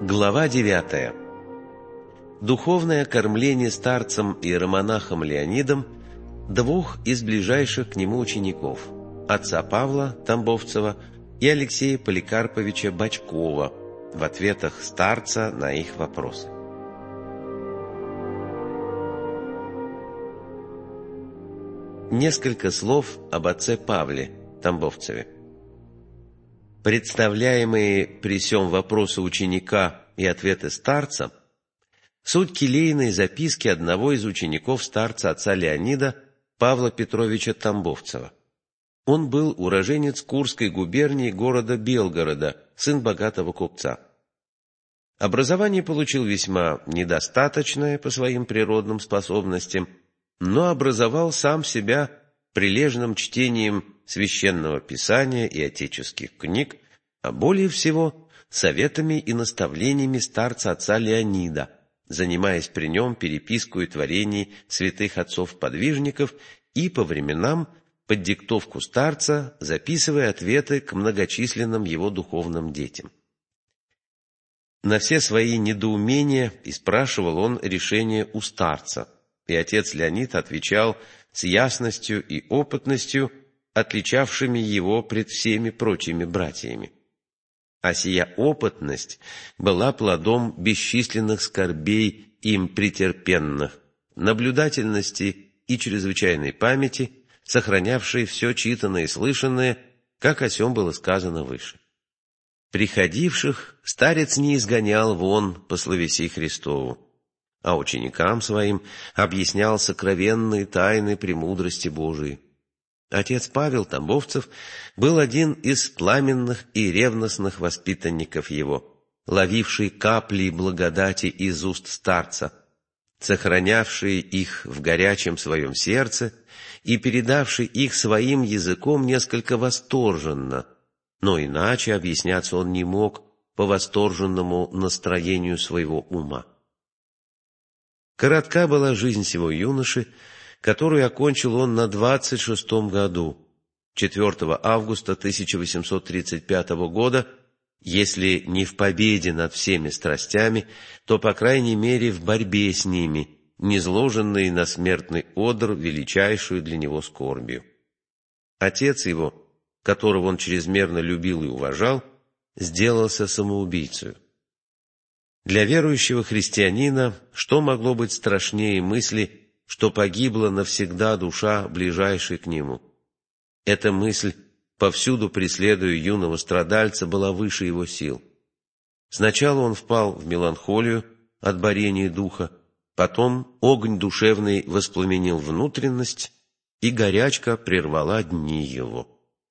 Глава 9. Духовное кормление старцем иеромонахом Леонидом двух из ближайших к нему учеников – отца Павла Тамбовцева и Алексея Поликарповича Бочкова в ответах старца на их вопросы. Несколько слов об отце Павле Тамбовцеве. Представляемые при сём вопросы ученика и ответы старца – суть келейной записки одного из учеников старца отца Леонида Павла Петровича Тамбовцева. Он был уроженец Курской губернии города Белгорода, сын богатого купца. Образование получил весьма недостаточное по своим природным способностям, но образовал сам себя прилежным чтением священного писания и отеческих книг, а более всего советами и наставлениями старца отца Леонида, занимаясь при нем перепискою творений святых отцов-подвижников и по временам под диктовку старца записывая ответы к многочисленным его духовным детям. На все свои недоумения и спрашивал он решение у старца, и отец Леонид отвечал с ясностью и опытностью, отличавшими его пред всеми прочими братьями. А сия опытность была плодом бесчисленных скорбей им претерпенных, наблюдательности и чрезвычайной памяти, сохранявшей все читанное и слышанное, как о сем было сказано выше. Приходивших старец не изгонял вон по словеси Христову, а ученикам своим объяснял сокровенные тайны премудрости Божией. Отец Павел Тамбовцев был один из пламенных и ревностных воспитанников его, ловивший капли благодати из уст старца, сохранявший их в горячем своем сердце и передавший их своим языком несколько восторженно, но иначе объясняться он не мог по восторженному настроению своего ума. Коротка была жизнь сего юноши, которую окончил он на 26-м году, 4 августа 1835 года, если не в победе над всеми страстями, то, по крайней мере, в борьбе с ними, низложенной на смертный одр величайшую для него скорбью. Отец его, которого он чрезмерно любил и уважал, сделался самоубийцей. Для верующего христианина что могло быть страшнее мысли, что погибла навсегда душа, ближайшей к нему? Эта мысль, повсюду преследуя юного страдальца, была выше его сил. Сначала он впал в меланхолию от борения духа, потом огонь душевный воспламенил внутренность, и горячка прервала дни его.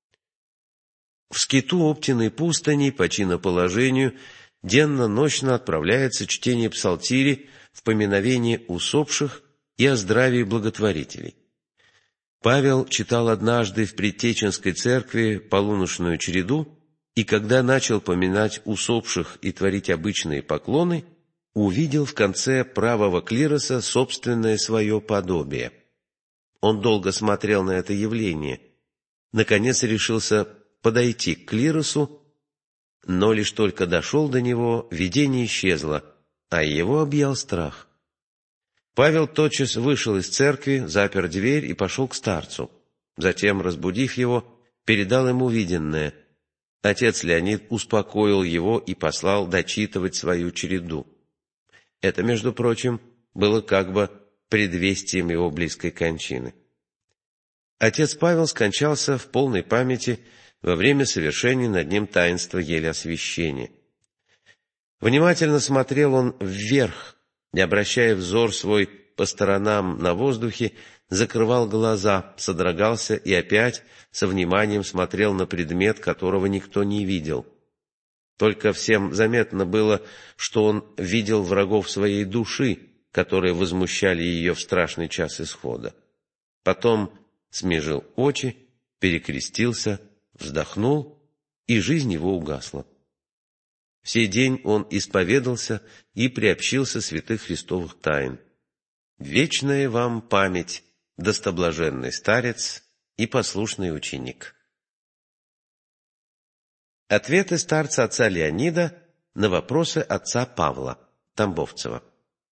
В скиту Оптиной пустыни по чиноположению денно-ночно отправляется чтение псалтири в поминовение усопших и о здравии благотворителей. Павел читал однажды в Предтеченской церкви полуночную череду, и когда начал поминать усопших и творить обычные поклоны, увидел в конце правого клироса собственное свое подобие. Он долго смотрел на это явление, наконец решился подойти к клиросу, но лишь только дошел до него, видение исчезло, а его объял страх. Павел тотчас вышел из церкви, запер дверь и пошел к старцу. Затем, разбудив его, передал ему виденное. Отец Леонид успокоил его и послал дочитывать свою череду. Это, между прочим, было как бы предвестием его близкой кончины. Отец Павел скончался в полной памяти во время совершения над ним таинства елеосвящения. Внимательно смотрел он вверх, не обращая взор свой по сторонам на воздухе, закрывал глаза, содрогался и опять со вниманием смотрел на предмет, которого никто не видел. Только всем заметно было, что он видел врагов своей души, которые возмущали ее в страшный час исхода. Потом смежил очи, перекрестился, вздохнул, и жизнь его угасла. В сей день он исповедался и приобщился святых христовых тайн. Вечная вам память, достоблаженный старец и послушный ученик. Ответы старца отца Леонида на вопросы отца Павла Тамбовцева.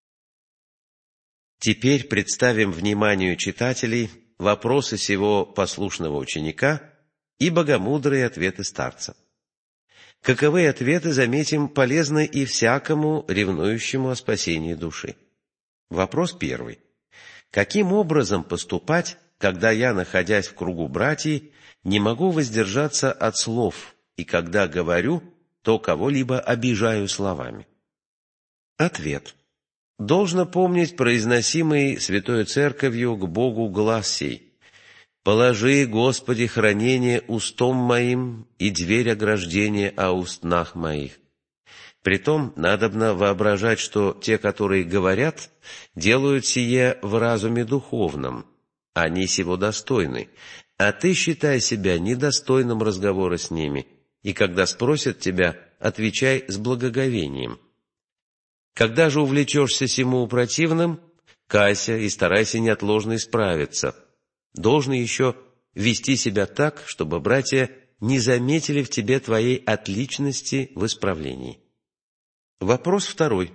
Теперь представим вниманию читателей вопросы сего послушного ученика и богомудрые ответы старца. Каковы ответы, заметим, полезны и всякому, ревнующему о спасении души. Вопрос первый. Каким образом поступать, когда я, находясь в кругу братьев, не могу воздержаться от слов, и когда говорю, то кого-либо обижаю словами? Ответ. Должно помнить произносимый Святой Церковью к Богу глас сей: «Положи, Господи, хранение устом моим и дверь ограждения о устнах моих». Притом надобно воображать, что те, которые говорят, делают сие в разуме духовном, они сего достойны, а ты считай себя недостойным разговора с ними, и когда спросят тебя, отвечай с благоговением. Когда же увлечешься сему противным, кайся и старайся неотложно исправиться. Должно еще вести себя так, чтобы братья не заметили в тебе твоей отличности в исправлении. Вопрос второй.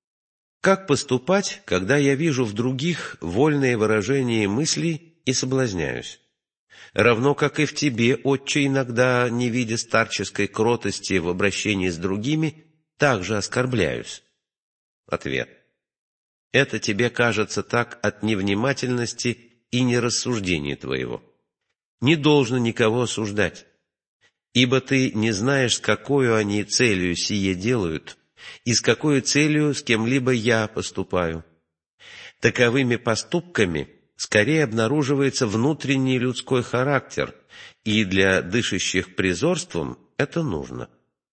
Как поступать, когда я вижу в других вольные выражения мыслей и соблазняюсь? Равно как и в тебе, отче, иногда, не видя старческой кротости в обращении с другими, также оскорбляюсь. Ответ. Это тебе кажется так от невнимательности и нерассуждения твоего. Не должно никого осуждать, ибо ты не знаешь, с какой они целью сие делают, и с какой целью с кем-либо я поступаю. Таковыми поступками скорее обнаруживается внутренний людской характер, и для дышащих призорством это нужно.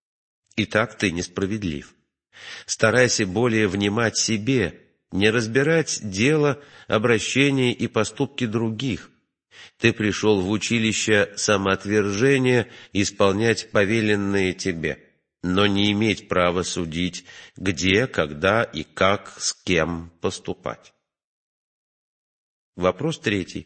Итак, ты несправедлив. Старайся более внимать себе, не разбирать дело, обращения и поступки других. Ты пришел в училище самоотвержения исполнять повеленные тебе, но не иметь права судить, где, когда и как, с кем поступать. Вопрос третий.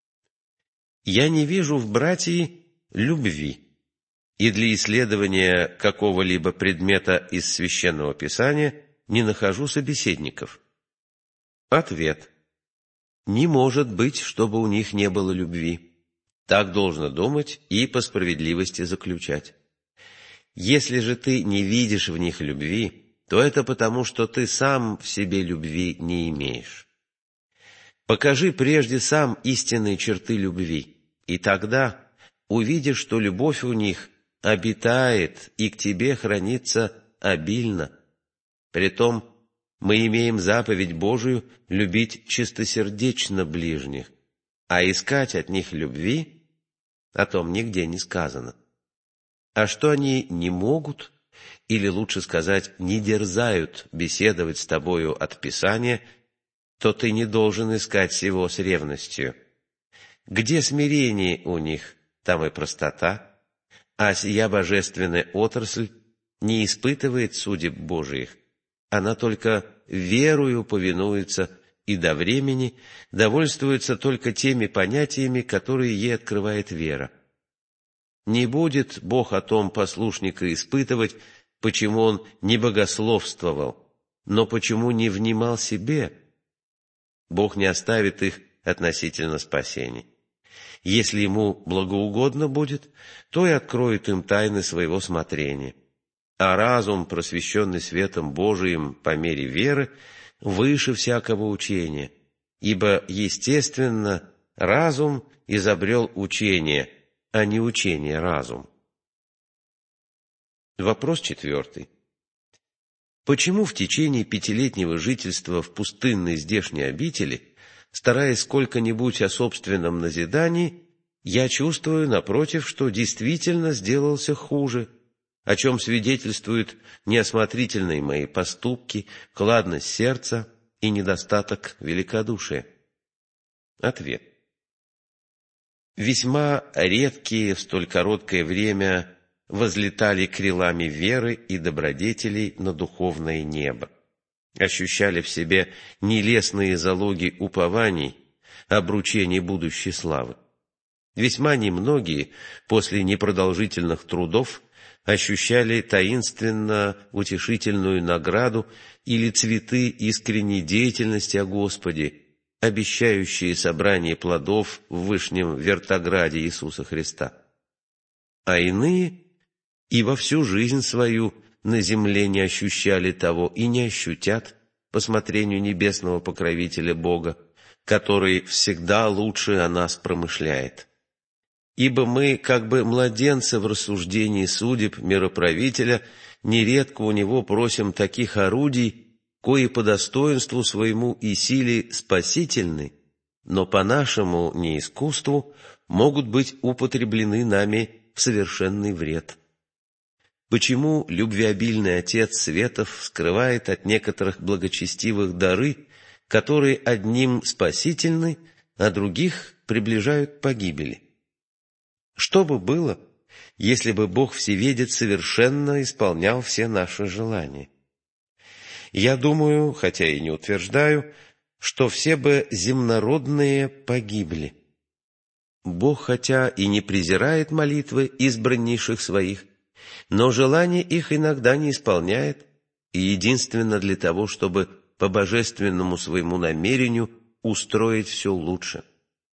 Я не вижу в братии любви, и для исследования какого-либо предмета из Священного Писания не нахожу собеседников. Ответ. Не может быть, чтобы у них не было любви. Так должно думать и по справедливости заключать. Если же ты не видишь в них любви, то это потому, что ты сам в себе любви не имеешь. Покажи прежде сам истинные черты любви, и тогда увидишь, что любовь у них обитает и к тебе хранится обильно. Притом мы имеем заповедь Божию любить чистосердечно ближних, а искать от них любви о том нигде не сказано. А что они не могут, или лучше сказать, не дерзают беседовать с тобою от Писания, то ты не должен искать сего с ревностью. Где смирение у них, там и простота, а сия божественная отрасль не испытывает судеб Божиих, она только верою повинуется и до времени довольствуется только теми понятиями, которые ей открывает вера. Не будет Бог о том послушника испытывать, почему он не богословствовал, но почему не внимал себе. Бог не оставит их относительно спасения. Если ему благоугодно будет, то и откроет им тайны своего смотрения. А разум, просвещенный светом Божиим по мере веры, выше всякого учения, ибо, естественно, разум изобрел учение, а не учение разум. Вопрос четвертый. Почему в течение 5-летнего жительства в пустынной здешней обители, стараясь сколько-нибудь о собственном назидании, я чувствую, напротив, что действительно сделался хуже, о чем свидетельствуют неосмотрительные мои поступки, хладность сердца и недостаток великодушия? Ответ. Весьма редкие в столь короткое время возлетали крилами веры и добродетелей на духовное небо, ощущали в себе нелестные залоги упований, обручений будущей славы. Весьма немногие после непродолжительных трудов ощущали таинственно утешительную награду или цветы искренней деятельности о Господе, обещающие собрание плодов в вышнем вертограде Иисуса Христа. А иные и во всю жизнь свою на земле не ощущали того и не ощутят по смотрению небесного покровителя Бога, который всегда лучше о нас промышляет. Ибо мы, как бы младенцы в рассуждении судеб мироправителя, нередко у него просим таких орудий, кои по достоинству своему и силе спасительны, но по нашему неискусству могут быть употреблены нами в совершенный вред. Почему любвеобильный Отец Светов скрывает от некоторых благочестивых дары, которые одним спасительны, а других приближают к погибели? Что бы было, если бы Бог Всеведец совершенно исполнял все наши желания? Я думаю, хотя и не утверждаю, что все бы земнородные погибли. Бог, хотя и не презирает молитвы избраннейших своих, но желания их иногда не исполняет, и единственно для того, чтобы по божественному своему намерению устроить все лучше.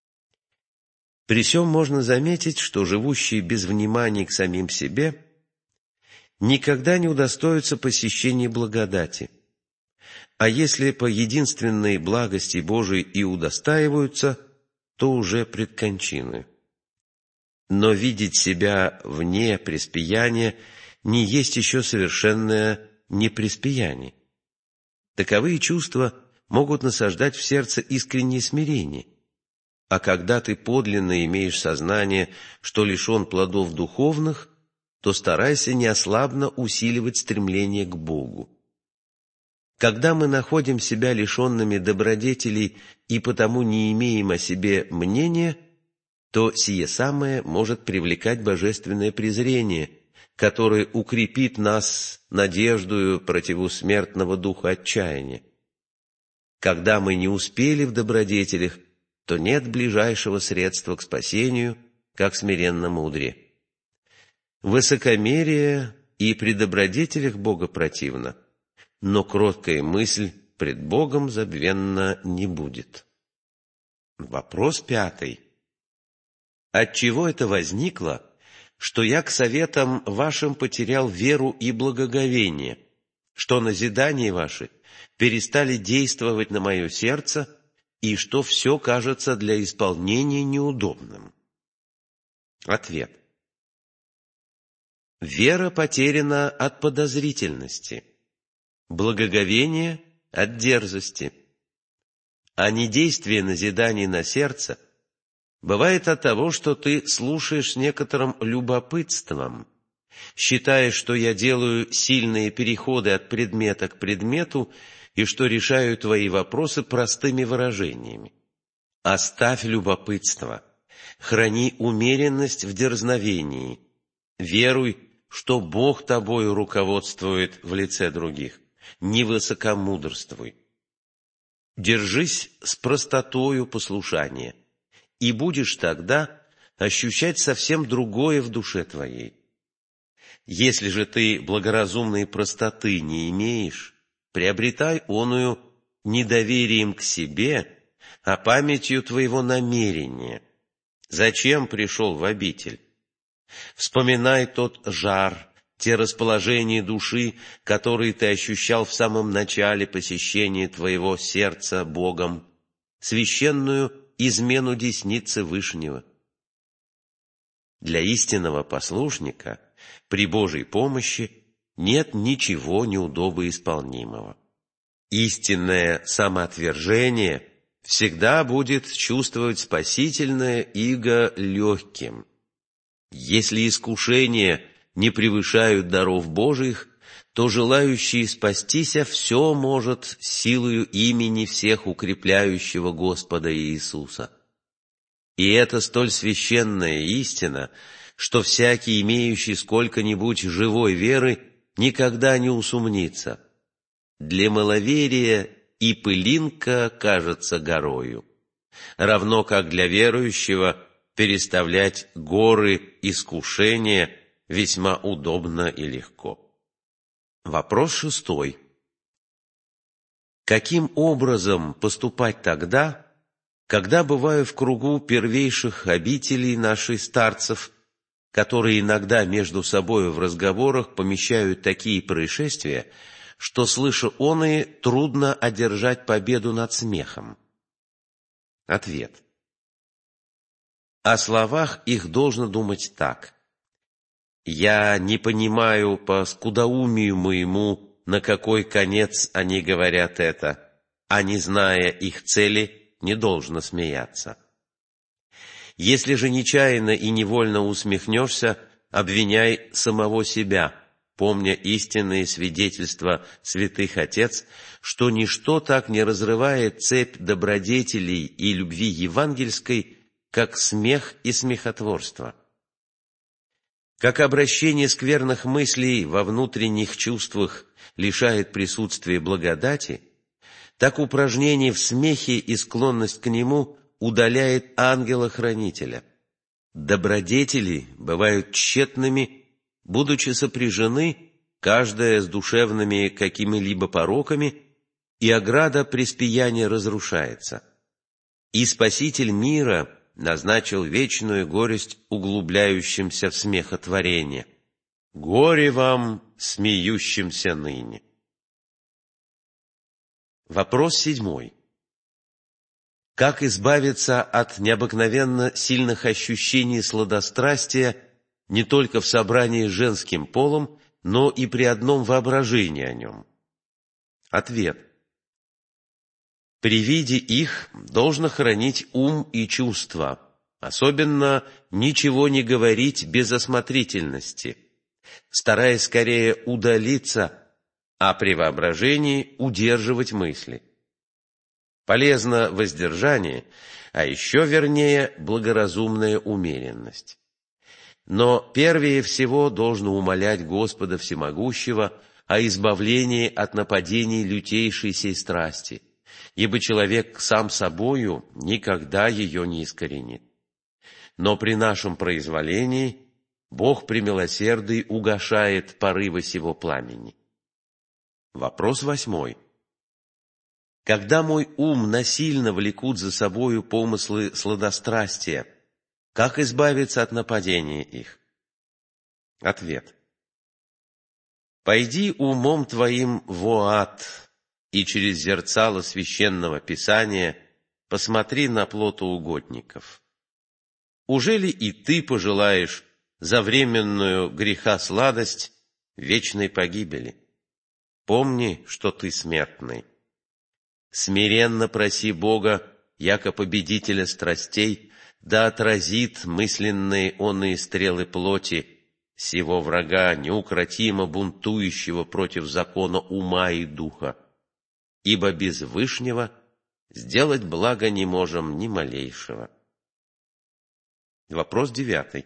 При сём можно заметить, что живущие без внимания к самим себе никогда не удостоятся посещения благодати, а если по единственной благости Божией и удостаиваются, то уже пред кончиной. Но видеть себя вне преспияния не есть еще совершенное непреспияние. Таковые чувства могут насаждать в сердце искреннее смирение, а когда ты подлинно имеешь сознание, что лишен плодов духовных, то старайся неослабно усиливать стремление к Богу. Когда мы находим себя лишенными добродетелей и потому не имеем о себе мнения, то сие самое может привлекать божественное презрение, которое укрепит нас надеждою противу смертного духа отчаяния. Когда мы не успели в добродетелях, то нет ближайшего средства к спасению, как смиренно мудрее. Высокомерие и при добродетелях Бога противно, но кроткая мысль пред Богом забвенна не будет. Вопрос 5. Отчего это возникло, что я к советам вашим потерял веру и благоговение, что назидания ваши перестали действовать на мое сердце, и что все кажется для исполнения неудобным? Ответ. Вера потеряна от подозрительности, благоговение от дерзости, а недействие назиданий на сердце бывает от того, что ты слушаешь с некоторым любопытством, считая, что я делаю сильные переходы от предмета к предмету и что решаю твои вопросы простыми выражениями. Оставь любопытство, храни умеренность в дерзновении, веруй, что Бог тобою руководствует в лице других, не высокомудрствуй. Держись с простотою послушания, и будешь тогда ощущать совсем другое в душе твоей. Если же ты благоразумной простоты не имеешь, приобретай оную недоверием к себе, а памятью твоего намерения. Зачем пришел в обитель? Вспоминай тот жар, те расположения души, которые ты ощущал в самом начале посещения твоего сердца Богом, священную измену десницы Вышнего. Для истинного послушника при Божьей помощи нет ничего неудобоисполнимого. Истинное самоотвержение всегда будет чувствовать спасительное иго легким. Если искушения не превышают даров Божиих, то желающий спастися все может силою имени всех укрепляющего Господа Иисуса. И это столь священная истина, что всякий, имеющий сколько-нибудь живой веры, никогда не усомнится. Для маловерия и пылинка кажется горою, равно как для верующего переставлять горы искушения весьма удобно и легко. Вопрос 6. Каким образом поступать тогда, когда бываю в кругу первейших обителей наших старцев, которые иногда между собою в разговорах помещают такие происшествия, что, слыша оные, трудно одержать победу над смехом? Ответ. О словах их должно думать так. Я не понимаю по скудоумию моему, на какой конец они говорят это, а не зная их цели, не должно смеяться. Если же нечаянно и невольно усмехнешься, обвиняй самого себя, помня истинные свидетельства святых отец, что ничто так не разрывает цепь добродетелей и любви евангельской, как смех и смехотворство. Как обращение скверных мыслей во внутренних чувствах лишает присутствия благодати, так упражнение в смехе и склонность к нему удаляет ангела-хранителя. Добродетели бывают тщетными, будучи сопряжены, каждая с душевными какими-либо пороками, и ограда преспияния разрушается. И Спаситель мира назначил вечную горесть углубляющимся в смехотворение. Горе вам, смеющимся ныне. Вопрос 7. Как избавиться от необыкновенно сильных ощущений сладострастия не только в собрании с женским полом, но и при одном воображении о нем? Ответ. При виде их должно хранить ум и чувства, особенно ничего не говорить без осмотрительности, стараясь скорее удалиться, а при воображении удерживать мысли. Полезно воздержание, а еще вернее благоразумная умеренность. Но первее всего должно умолять Господа Всемогущего о избавлении от нападений лютейшей сей страсти, ибо человек сам собою никогда ее не искоренит. Но при нашем произволении Бог премилосердый угашает порывы сего пламени. Вопрос 8. Когда мой ум насильно влекут за собою помыслы сладострастия, как избавиться от нападения их? Ответ. Пойди умом твоим в ад, и через зерцало священного писания посмотри на плоту угодников. Ужели и ты пожелаешь за временную греха сладость вечной погибели? Помни, что ты смертный. Смиренно проси Бога, яко победителя страстей, да отразит мысленные оные стрелы плоти, сего врага, неукротимо бунтующего против закона ума и духа. Ибо без Вышнего сделать благо не можем ни малейшего. Вопрос 9.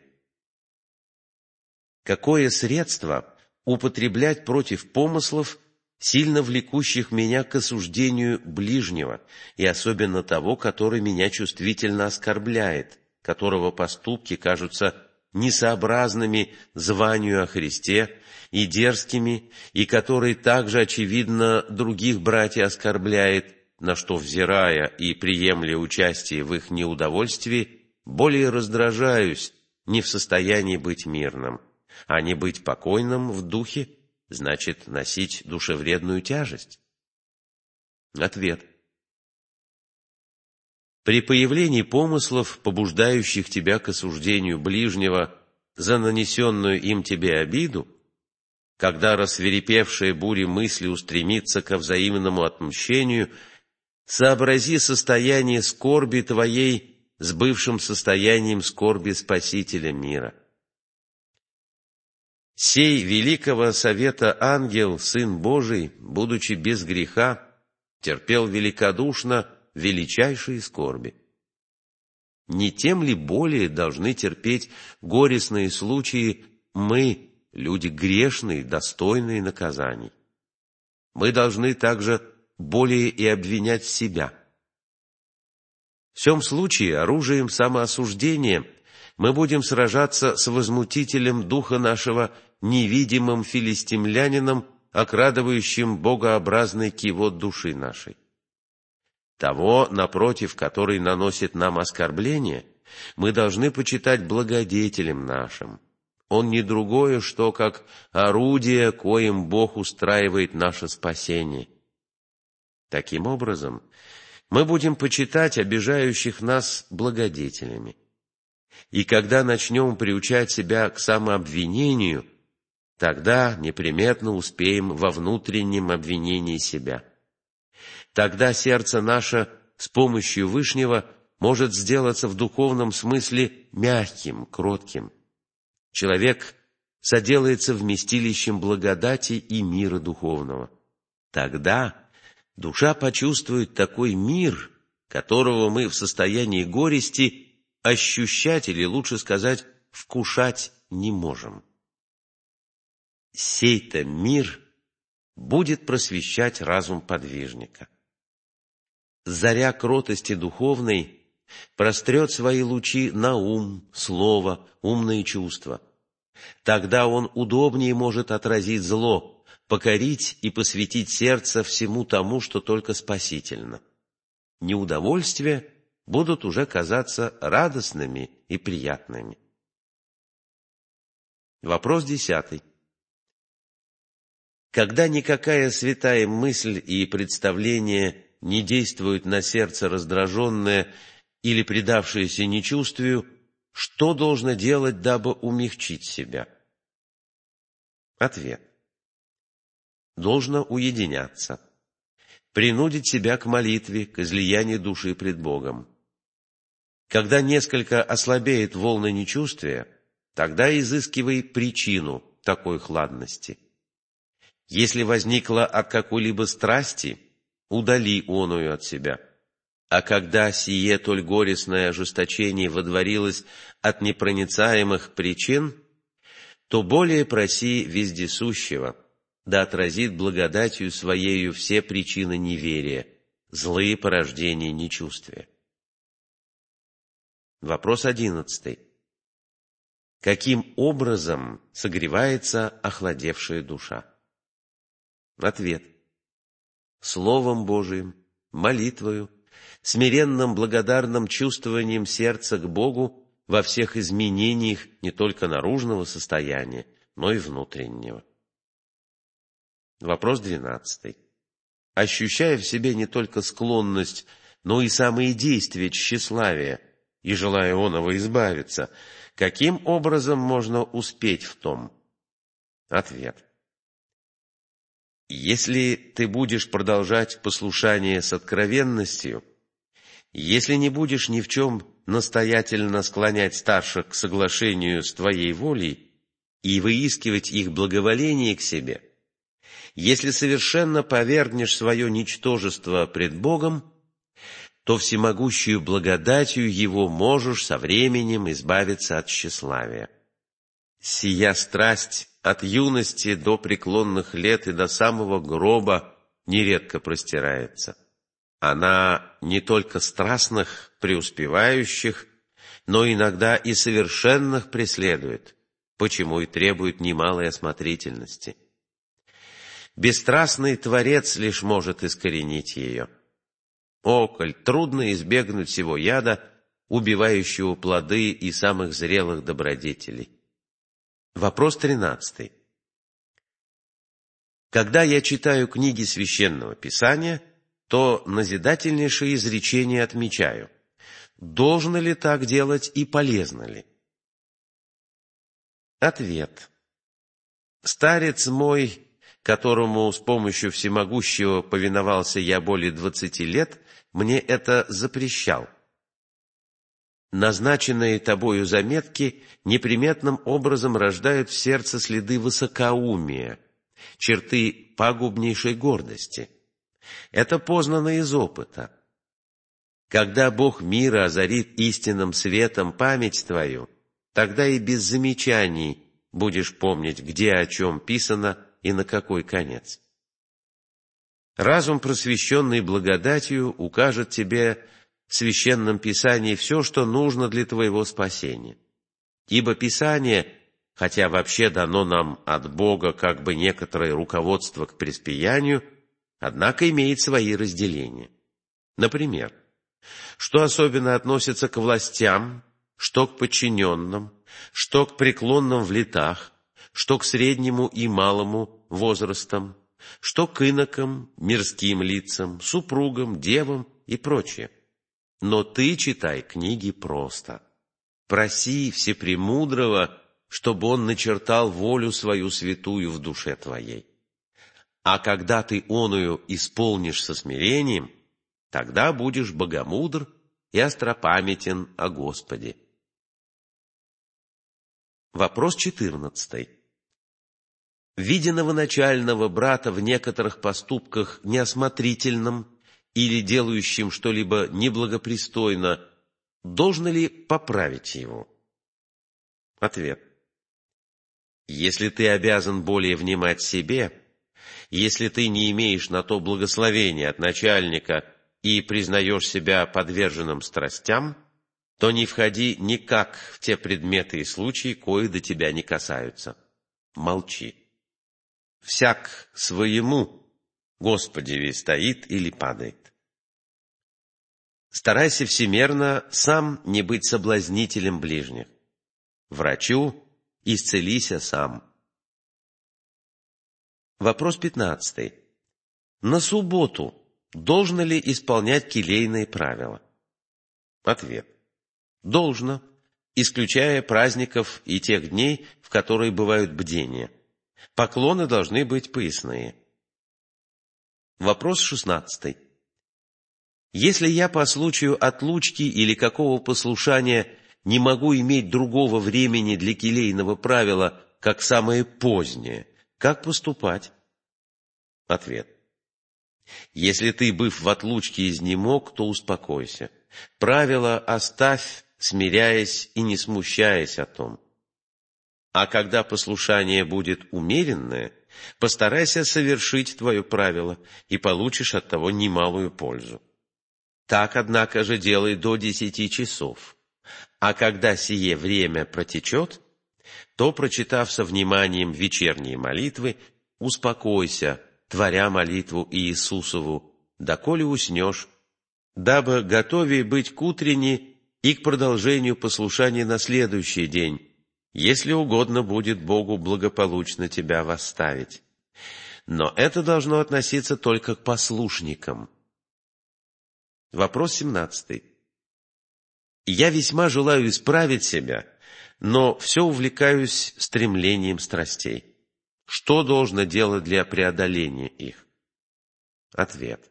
Какое средство употреблять против помыслов, сильно влекущих меня к осуждению ближнего, и особенно того, который меня чувствительно оскорбляет, которого поступки кажутся несообразными званию о Христе и дерзкими, и который также, очевидно, других братьев оскорбляет, на что, взирая и приемля участие в их неудовольствии, более раздражаюсь, не в состоянии быть мирным, а не быть покойным в духе, значит носить душевредную тяжесть? Ответ. При появлении помыслов, побуждающих тебя к осуждению ближнего за нанесенную им тебе обиду, когда рассвирепевшая буря мысли устремится ко взаимному отмщению, сообрази состояние скорби твоей с бывшим состоянием скорби Спасителя мира. Сей великого совета ангел, Сын Божий, будучи без греха, терпел великодушно величайшие скорби. Не тем ли более должны терпеть горестные случаи мы, люди грешные, достойные наказаний? Мы должны также более и обвинять себя. В сем случае оружием самоосуждения мы будем сражаться с возмутителем духа нашего, невидимым филистимлянином, окрадывающим богообразный кивот души нашей. Того, напротив, который наносит нам оскорбление, мы должны почитать благодетелем нашим. Он не другое, что как орудие, коим Бог устраивает наше спасение. Таким образом, мы будем почитать обижающих нас благодетелями. И когда начнем приучать себя к самообвинению, тогда непременно успеем во внутреннем обвинении себя. Тогда сердце наше с помощью Вышнего может сделаться в духовном смысле мягким, кротким. Человек соделается вместилищем благодати и мира духовного. Тогда душа почувствует такой мир, которого мы в состоянии горести ощущать, или лучше сказать, вкушать не можем. Сей-то мир будет просвещать разум подвижника. Заря кротости духовной прострет свои лучи на ум, слово, умные чувства. Тогда он удобнее может отразить зло, покорить и посвятить сердце всему тому, что только спасительно. Неудовольствия будут уже казаться радостными и приятными. Вопрос 10. Когда никакая святая мысль и представление не действуют на сердце раздраженное или предавшееся нечувствию, что должно делать, дабы умягчить себя? Ответ. Должно уединяться, принудить себя к молитве, к излиянию души пред Богом. Когда несколько ослабеет волны нечувствия, тогда изыскивай причину такой хладности. Если возникла от какой-либо страсти, удали оную от себя. А когда сие толь горестное ожесточение водворилось от непроницаемых причин, то более проси вездесущего, да отразит благодатью Своею все причины неверия, злые порождения нечувствия. Вопрос 11. Каким образом согревается охладевшая душа? Ответ. Словом Божиим, молитвою, смиренным благодарным чувствованием сердца к Богу во всех изменениях не только наружного состояния, но и внутреннего. Вопрос 12. Ощущая в себе не только склонность, но и самые действия тщеславия, и желая оного избавиться, каким образом можно успеть в том? Ответ. Если ты будешь продолжать послушание с откровенностью, если не будешь ни в чем настоятельно склонять старших к соглашению с твоей волей и выискивать их благоволение к себе, если совершенно повергнешь свое ничтожество пред Богом, то всемогущую благодатью Его можешь со временем избавиться от тщеславия. Сия страсть от юности до преклонных лет и до самого гроба нередко простирается. Она не только страстных, преуспевающих, но иногда и совершенных преследует, почему и требует немалой осмотрительности. Бесстрастный Творец лишь может искоренить ее. О, коль трудно избегнуть всего яда, убивающего плоды и самых зрелых добродетелей. Вопрос 13. Когда я читаю книги Священного Писания, то назидательнейшие изречения отмечаю. Должно ли так делать и полезно ли? Ответ. Старец мой, которому с помощью всемогущего повиновался я более 20 лет, мне это запрещал. Назначенные тобою заметки неприметным образом рождают в сердце следы высокоумия, черты пагубнейшей гордости. Это познано из опыта. Когда Бог мира озарит истинным светом память твою, тогда и без замечаний будешь помнить, где о чем писано и на какой конец. Разум, просвещенный благодатью, укажет тебе в Священном Писании все, что нужно для твоего спасения. Ибо Писание, хотя вообще дано нам от Бога как бы некоторое руководство к преуспеянию, однако имеет свои разделения. Например, что особенно относится к властям, что к подчиненным, что к преклонным в летах, что к среднему и малому возрастам, что к инокам, мирским лицам, супругам, девам и прочее. Но ты читай книги просто. Проси Всепремудрого, чтобы он начертал волю свою святую в душе твоей. А когда ты оную исполнишь со смирением, тогда будешь богомудр и остропамятен о Господе. Вопрос 14. Видя новоначального брата в некоторых поступках неосмотрительным или делающим что-либо неблагопристойно, должно ли поправить его? Ответ. Если ты обязан более внимать себе, если ты не имеешь на то благословения от начальника и признаешь себя подверженным страстям, то не входи никак в те предметы и случаи, кои до тебя не касаются. Молчи. Всяк своему Господеве стоит или падает. Старайся всемерно сам не быть соблазнителем ближних. Врачу исцелися сам. Вопрос 15. На субботу должно ли исполнять келейные правила? Ответ. Должно, исключая праздников и тех дней, в которые бывают бдения. Поклоны должны быть поясные. Вопрос 16. Если я по случаю отлучки или какого послушания не могу иметь другого времени для келейного правила, как самое позднее, как поступать? Ответ. Если ты, быв в отлучке, изнемог, то успокойся. Правило оставь, смиряясь и не смущаясь о том. А когда послушание будет умеренное, постарайся совершить твое правило, и получишь от того немалую пользу. Так, однако же, делай до 10 часов. А когда сие время протечет, то, прочитав со вниманием вечерние молитвы, успокойся, творя молитву Иисусову, доколе уснешь, дабы готовее быть к утренне и к продолжению послушания на следующий день, если угодно будет Богу благополучно тебя восставить. Но это должно относиться только к послушникам. Вопрос 17. Я весьма желаю исправить себя, но все увлекаюсь стремлением страстей. Что должно делать для преодоления их? Ответ.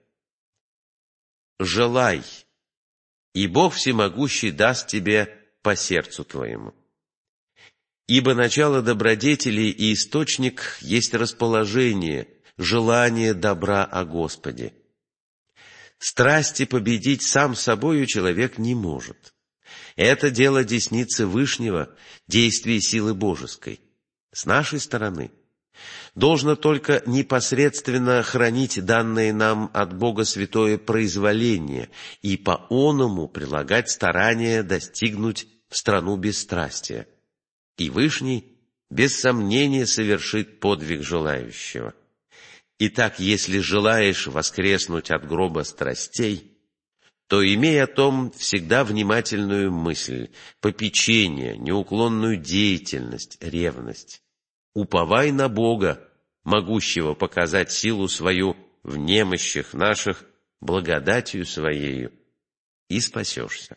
Желай, и Бог Всемогущий даст тебе по сердцу твоему. Ибо начало добродетели и источник есть расположение, желание добра о Господе. Страсти победить сам собою человек не может. Это дело десницы Вышнего, действия силы божеской. С нашей стороны должно только непосредственно хранить данное нам от Бога святое произволение и по оному прилагать старания достигнуть в страну бесстрастия. И Вышний без сомнения совершит подвиг желающего. Итак, если желаешь воскреснуть от гроба страстей, то имей о том всегда внимательную мысль, попечение, неуклонную деятельность, ревность. Уповай на Бога, могущего показать силу свою в немощах наших благодатью Своею, и спасешься.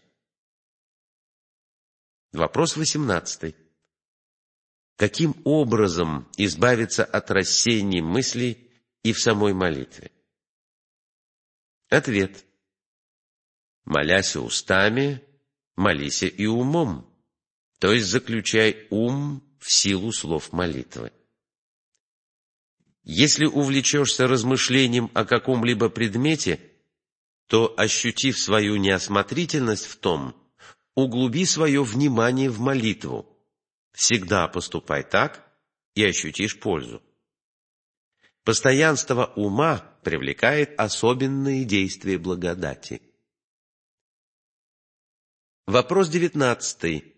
Вопрос 18. Каким образом избавиться от рассеяний мыслей и в самой молитве? Ответ. Моляся устами, молися и умом, то есть заключай ум в силу слов молитвы. Если увлечешься размышлением о каком-либо предмете, то, ощутив свою неосмотрительность в том, углуби свое внимание в молитву. Всегда поступай так, и ощутишь пользу. Постоянство ума привлекает особенные действия благодати. Вопрос 19.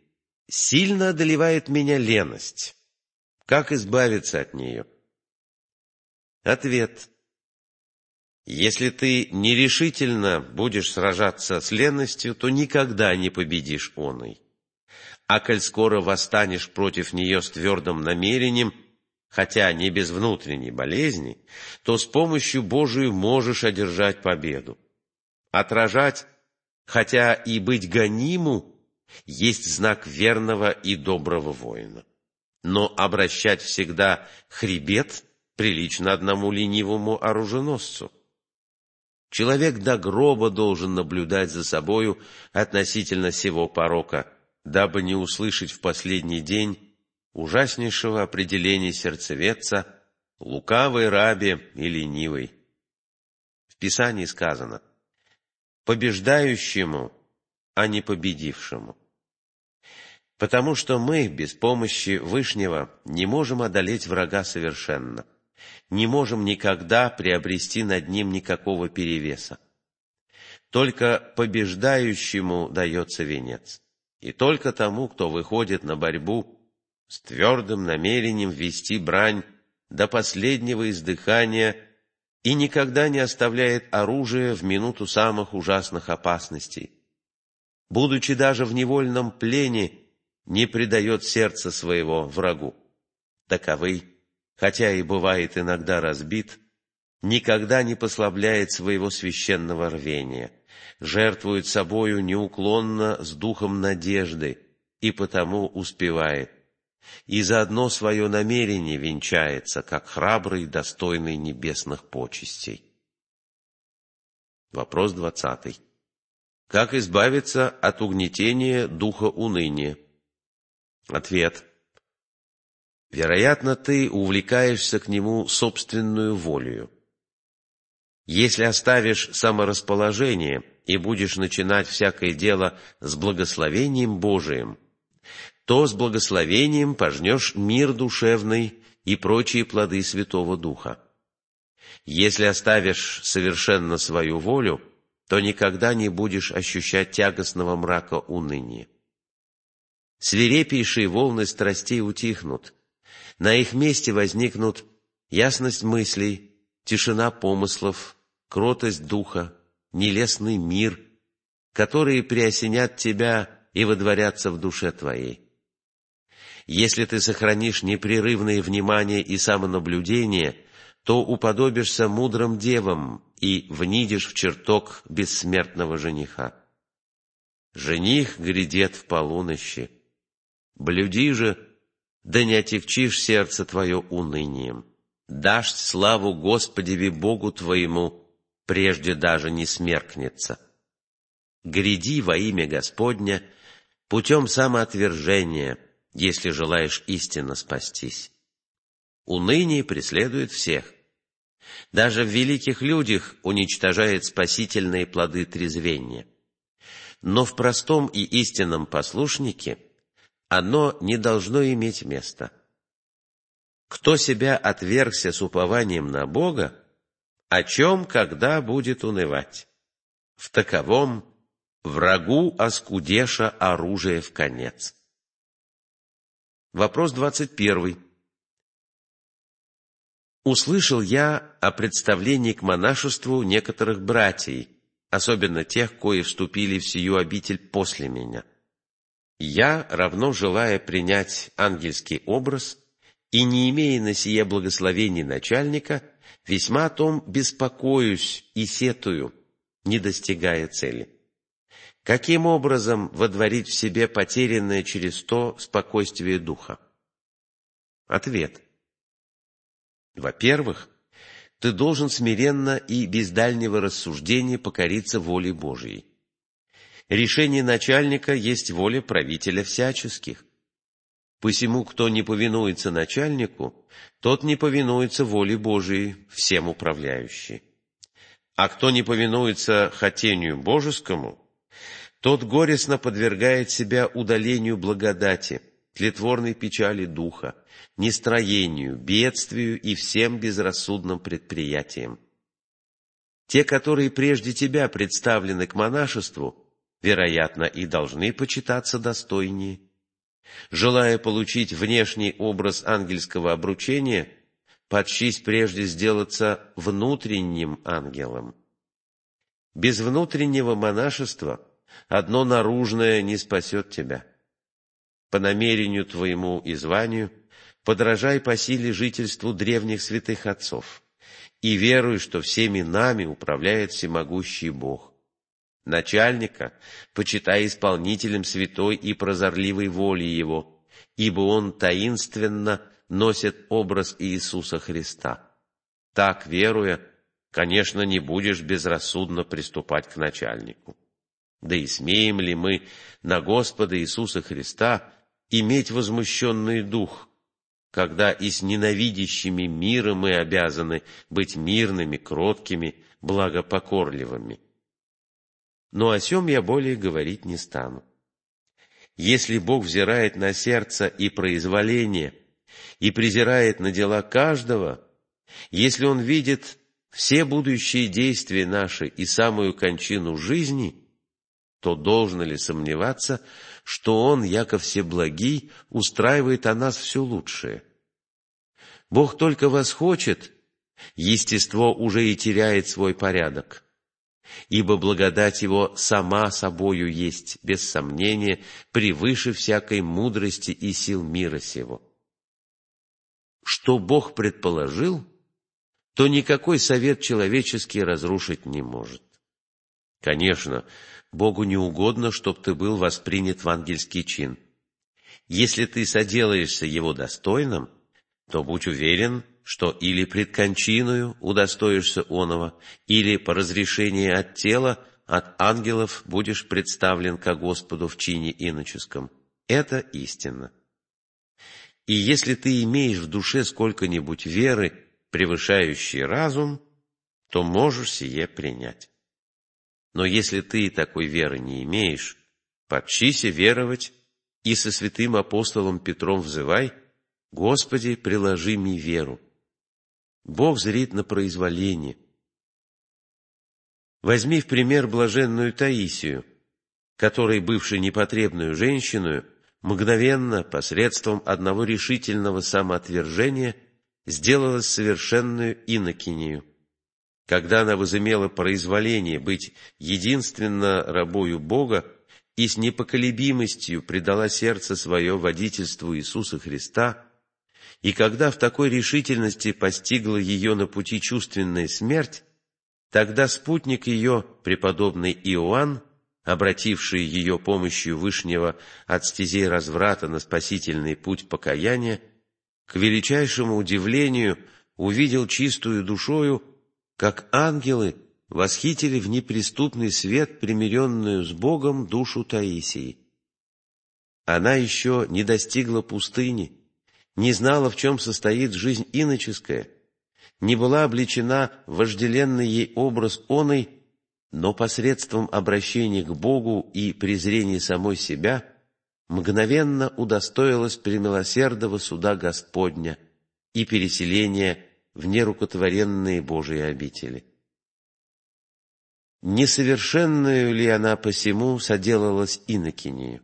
Сильно одолевает меня леность. Как избавиться от нее? Ответ. Если ты нерешительно будешь сражаться с ленностью, то никогда не победишь оной. А коль скоро восстанешь против нее с твердым намерением, хотя не без внутренней болезни, то с помощью Божией можешь одержать победу. Отражать, хотя и быть гониму, есть знак верного и доброго воина. Но обращать всегда хребет прилично одному ленивому оруженосцу. Человек до гроба должен наблюдать за собою относительно сего порока, дабы не услышать в последний день ужаснейшего определения сердцеведца лукавой раби и ленивой. В Писании сказано: побеждающему, а не победившему. Потому что мы без помощи Вышнего не можем одолеть врага совершенно, не можем никогда приобрести над ним никакого перевеса. Только побеждающему дается венец, и только тому, кто выходит на борьбу с твердым намерением вести брань до последнего издыхания и никогда не оставляет оружие в минуту самых ужасных опасностей. Будучи даже в невольном плене, не предает сердце своего врагу. Таковый, хотя и бывает иногда разбит, никогда не послабляет своего священного рвения, жертвует собою неуклонно с духом надежды и потому успевает, и за одно свое намерение венчается, как храбрый, достойный небесных почестей. Вопрос 20. Как избавиться от угнетения духа уныния? Ответ. Вероятно, ты увлекаешься к нему собственную волею. Если оставишь саморасположение и будешь начинать всякое дело с благословением Божиим, то с благословением пожнешь мир душевный и прочие плоды Святого Духа. Если оставишь совершенно свою волю, то никогда не будешь ощущать тягостного мрака уныния. Свирепейшие волны страстей утихнут, на их месте возникнут ясность мыслей, тишина помыслов, кротость духа, нелестный мир, которые приосенят тебя и водворятся в душе твоей. Если ты сохранишь непрерывное внимание и самонаблюдение, то уподобишься мудрым девам и внидишь в чертог бессмертного жениха. Жених грядет в полунощи. Блюди же, да не отягчишь сердце твое унынием. Дашь славу Господеве Богу твоему, прежде даже не смеркнется. Гряди во имя Господня путем самоотвержения, если желаешь истинно спастись. Уныние преследует всех. Даже в великих людях уничтожает спасительные плоды трезвения. Но в простом и истинном послушнике оно не должно иметь места. Кто себя отвергся с упованием на Бога, о чем когда будет унывать? В таковом врагу оскудеша оружие вконец. Вопрос 21. Услышал я о представлении к монашеству некоторых братьев, особенно тех, кои вступили в сию обитель после меня. Я, равно желая принять ангельский образ, и не имея на сие благословений начальника, весьма о том беспокоюсь и сетую, не достигая цели. Каким образом водворить в себе потерянное через то спокойствие духа? Ответ. Во-первых, ты должен смиренно и без дальнего рассуждения покориться воле Божией. Решение начальника есть воля правителя всяческих. Посему, кто не повинуется начальнику, тот не повинуется воле Божией, всем управляющей. А кто не повинуется хотению божескому, тот горестно подвергает себя удалению благодати, тлетворной печали духа, нестроению, бедствию и всем безрассудным предприятиям. Те, которые прежде тебя представлены к монашеству, вероятно, и должны почитаться достойнее. Желая получить внешний образ ангельского обручения, подчись прежде сделаться внутренним ангелом. Без внутреннего монашества одно наружное не спасет тебя. По намерению твоему и званию подражай по силе жительству древних святых отцов и веруй, что всеми нами управляет всемогущий Бог. Начальника почитай исполнителем святой и прозорливой воли Его, ибо Он таинственно носит образ Иисуса Христа. Так, веруя, конечно, не будешь безрассудно приступать к начальнику. Да и смеем ли мы на Господа Иисуса Христа иметь возмущенный дух, когда и с ненавидящими мира мы обязаны быть мирными, кроткими, благопокорливыми? Но о сем я более говорить не стану. Если Бог взирает на сердце и произволение, и презирает на дела каждого, если Он видит все будущие действия наши и самую кончину жизни, то должно ли сомневаться, что Он, яко всеблагий, устраивает о нас все лучшее? Бог только восхочет, естество уже и теряет свой порядок, ибо благодать Его сама собою есть, без сомнения, превыше всякой мудрости и сил мира сего. Что Бог предположил, то никакой совет человеческий разрушить не может. Конечно, Богу не угодно, чтоб ты был воспринят в ангельский чин. Если ты соделаешься Его достойным, то будь уверен, что или пред кончиною удостоишься оного, или по разрешении от тела, от ангелов будешь представлен ко Господу в чине иноческом. Это истина. И если ты имеешь в душе сколько-нибудь веры, превышающей разум, то можешь сие принять. Но если ты такой веры не имеешь, подчися веровать и со святым апостолом Петром взывай: «Господи, приложи мне веру». Бог зрит на произволение. Возьми в пример блаженную Таисию, которой, бывшей непотребную женщиною, мгновенно, посредством одного решительного самоотвержения, сделалась совершенную инокинею. Когда она возымела произволение быть единственно рабою Бога и с непоколебимостью предала сердце свое водительству Иисуса Христа, и когда в такой решительности постигла ее на пути чувственная смерть, тогда спутник ее, преподобный Иоанн, обративший ее помощью Вышнего от стезей разврата на спасительный путь покаяния, к величайшему удивлению увидел чистую душою, как ангелы восхитили в неприступный свет примиренную с Богом душу Таисии. Она еще не достигла пустыни, не знала, в чем состоит жизнь иноческая, не была облечена в вожделенный ей образ оной, но посредством обращения к Богу и презрения самой себя мгновенно удостоилась премилосердного суда Господня и переселения в нерукотворенные Божии обители. Несовершенную ли она посему соделалась инокинею?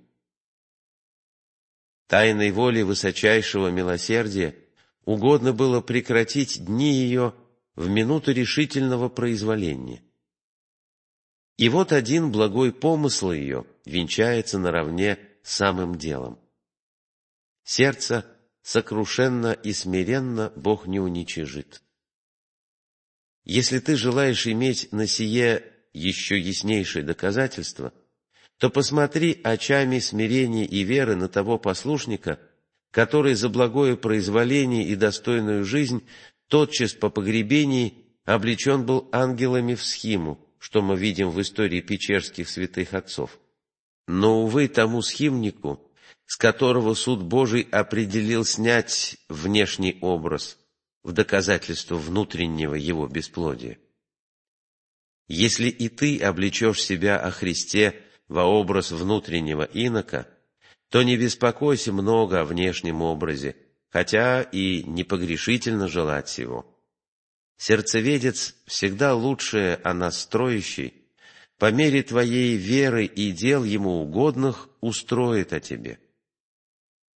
Тайной воле высочайшего милосердия угодно было прекратить дни ее в минуту решительного произволения. И вот один благой помысл ее венчается наравне с самым делом. Сердце сокрушенно и смиренно Бог не уничижит. Если ты желаешь иметь на сие еще яснейшее доказательство, то посмотри очами смирения и веры на того послушника, который за благое произволение и достойную жизнь тотчас по погребении облечен был ангелами в схиму, что мы видим в истории печерских святых отцов. Но, увы, тому схимнику, с которого суд Божий определил снять внешний образ в доказательство внутреннего его бесплодия. Если и ты облечешь себя о Христе во образ внутреннего инока, то не беспокойся много о внешнем образе, хотя и непогрешительно желать сего. Сердцеведец всегда лучшее о нас строящий, по мере твоей веры и дел ему угодных устроит о тебе.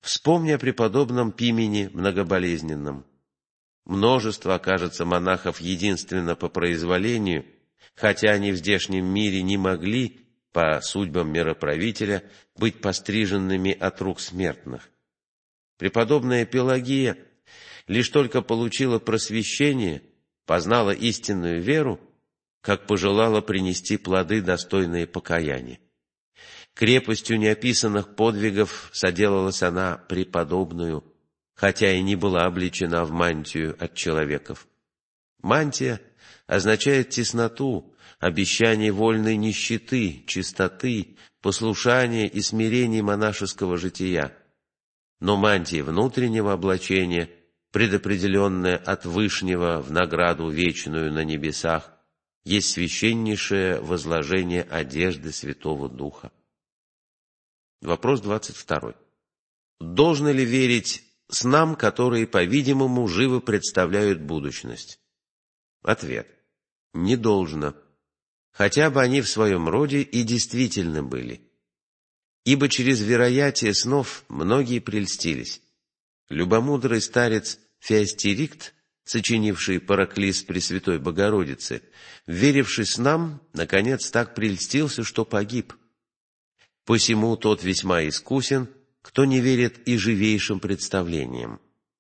Вспомни о преподобном Пимене Многоболезненном. Множество, окажется, монахов единственно по произволению, хотя они в здешнем мире не могли, по судьбам мироправителя, быть постриженными от рук смертных. Преподобная Пелагия лишь только получила просвещение, познала истинную веру, как пожелала принести плоды, достойные покаяния. Крепостью неописанных подвигов соделалась она преподобную, хотя и не была облечена в мантию от человеков. Мантия означает тесноту, обещание вольной нищеты, чистоты, послушания и смирения монашеского жития. Но мантия внутреннего облачения, предопределенная от Вышнего в награду вечную на небесах, есть священнейшее возложение одежды Святого Духа. Вопрос 22. Должно ли верить снам, которые, по-видимому, живо представляют будущность? Ответ. Не должно. Хотя бы они в своем роде и действительно были. Ибо через вероятие снов многие прельстились. Любомудрый старец Феостерикт, сочинивший Параклис Пресвятой Богородицы, веривший снам, наконец так прельстился, что погиб. Посему тот весьма искусен, кто не верит и живейшим представлениям.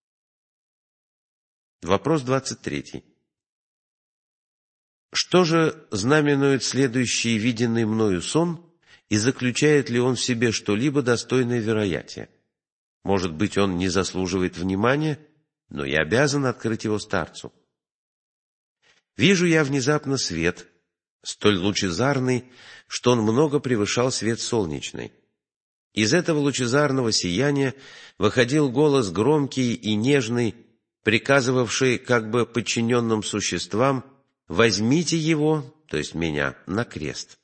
Вопрос 23. Что же знаменует следующий виденный мною сон, и заключает ли он в себе что-либо достойное вероятия? Может быть, он не заслуживает внимания, но я обязан открыть его старцу. Вижу я внезапно свет, столь лучезарный, что он много превышал свет солнечный. Из этого лучезарного сияния выходил голос громкий и нежный, приказывавший как бы подчиненным существам: «Возьмите его», то есть меня, на крест.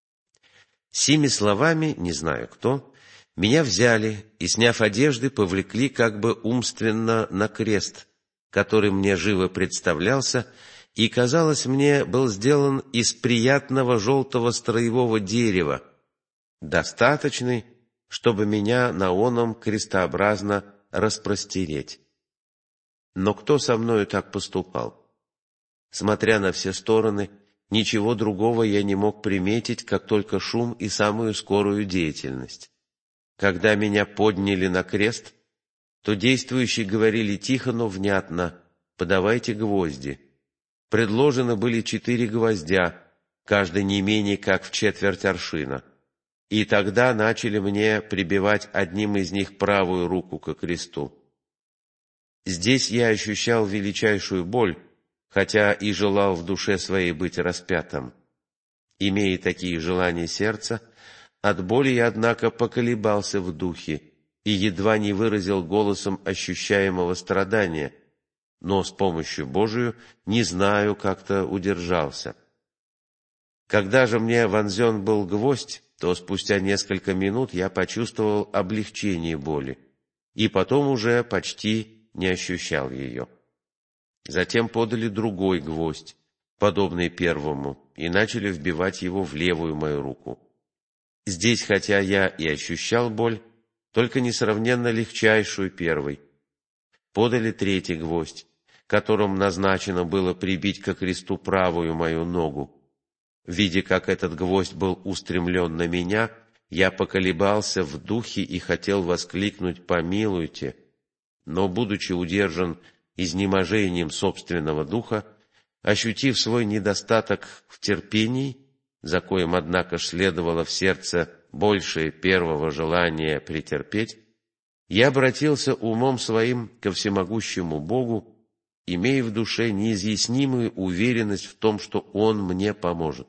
Сими словами, не знаю кто, меня взяли и, сняв одежды, повлекли как бы умственно на крест, который мне живо представлялся и, казалось мне, был сделан из приятного желтого строевого дерева, достаточный, чтобы меня на оном крестообразно распростереть. Но кто со мною так поступал? Смотря на все стороны, ничего другого я не мог приметить, как только шум и самую скорую деятельность. Когда меня подняли на крест, то действующие говорили тихо, но внятно: «Подавайте гвозди». Предложены были 4 гвоздя, каждый не менее как в четверть аршина. И тогда начали мне прибивать одним из них правую руку ко кресту. Здесь я ощущал величайшую боль, хотя и желал в душе своей быть распятым. Имея такие желания сердца, от боли я, однако, поколебался в духе и едва не выразил голосом ощущаемого страдания, но с помощью Божию, не знаю, как-то удержался. Когда же мне вонзен был гвоздь, то спустя несколько минут я почувствовал облегчение боли, и потом уже почти не ощущал ее. Затем подали другой гвоздь, подобный первому, и начали вбивать его в левую мою руку. Здесь, хотя я и ощущал боль, только несравненно легчайшую первой. Подали третий гвоздь, которым назначено было прибить ко кресту правую мою ногу. Видя, как этот гвоздь был устремлен на меня, я поколебался в духе и хотел воскликнуть «Помилуйте», но, будучи удержан изнеможением собственного духа, ощутив свой недостаток в терпении, за коим, однако, следовало в сердце большее первого желания претерпеть, я обратился умом своим ко всемогущему Богу, имея в душе неизъяснимую уверенность в том, что Он мне поможет.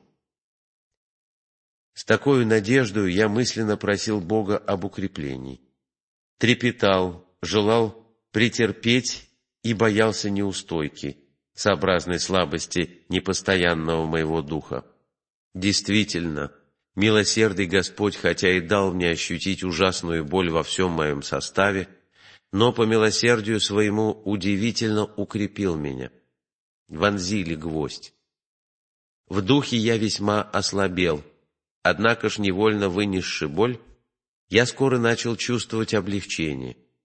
С такой надеждой я мысленно просил Бога об укреплении. Трепетал, желал претерпеть и боялся неустойки, сообразной слабости непостоянного моего духа. Действительно, милосердный Господь, хотя и дал мне ощутить ужасную боль во всем моем составе, но по милосердию своему удивительно укрепил меня. Вонзили гвоздь. В духе я весьма ослабел, однако ж невольно вынесши боль, я скоро начал чувствовать облегчение,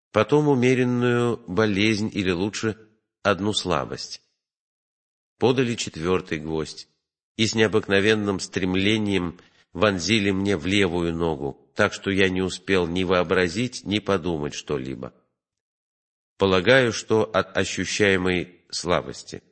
потом умеренную болезнь или лучше одну слабость. Подали 4-й гвоздь и с необыкновенным стремлением вонзили мне в левую ногу, так что я не успел ни вообразить, ни подумать что-либо. Полагаю, что от ощущаемой слабости.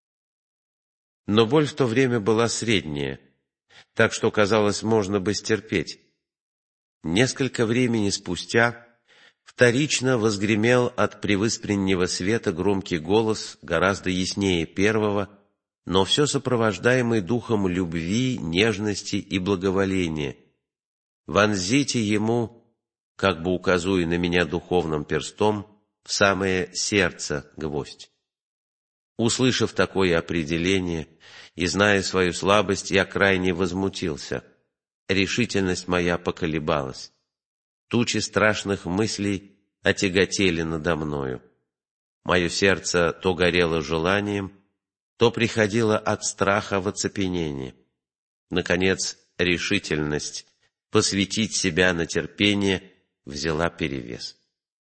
Но боль в то время была средняя, так что, казалось, можно бы стерпеть. Несколько времени спустя вторично возгремел от превыспреннего света громкий голос, гораздо яснее первого, но все сопровождаемый духом любви, нежности и благоволения. «Вонзите ему, как бы указуя на меня духовным перстом, в самое сердце гвоздь». Услышав такое определение и зная свою слабость, я крайне возмутился. Решительность моя поколебалась. Тучи страшных мыслей отяготели надо мною. Мое сердце то горело желанием, то приходило от страха в оцепенение. Наконец, решительность посвятить себя на терпение взяла перевес.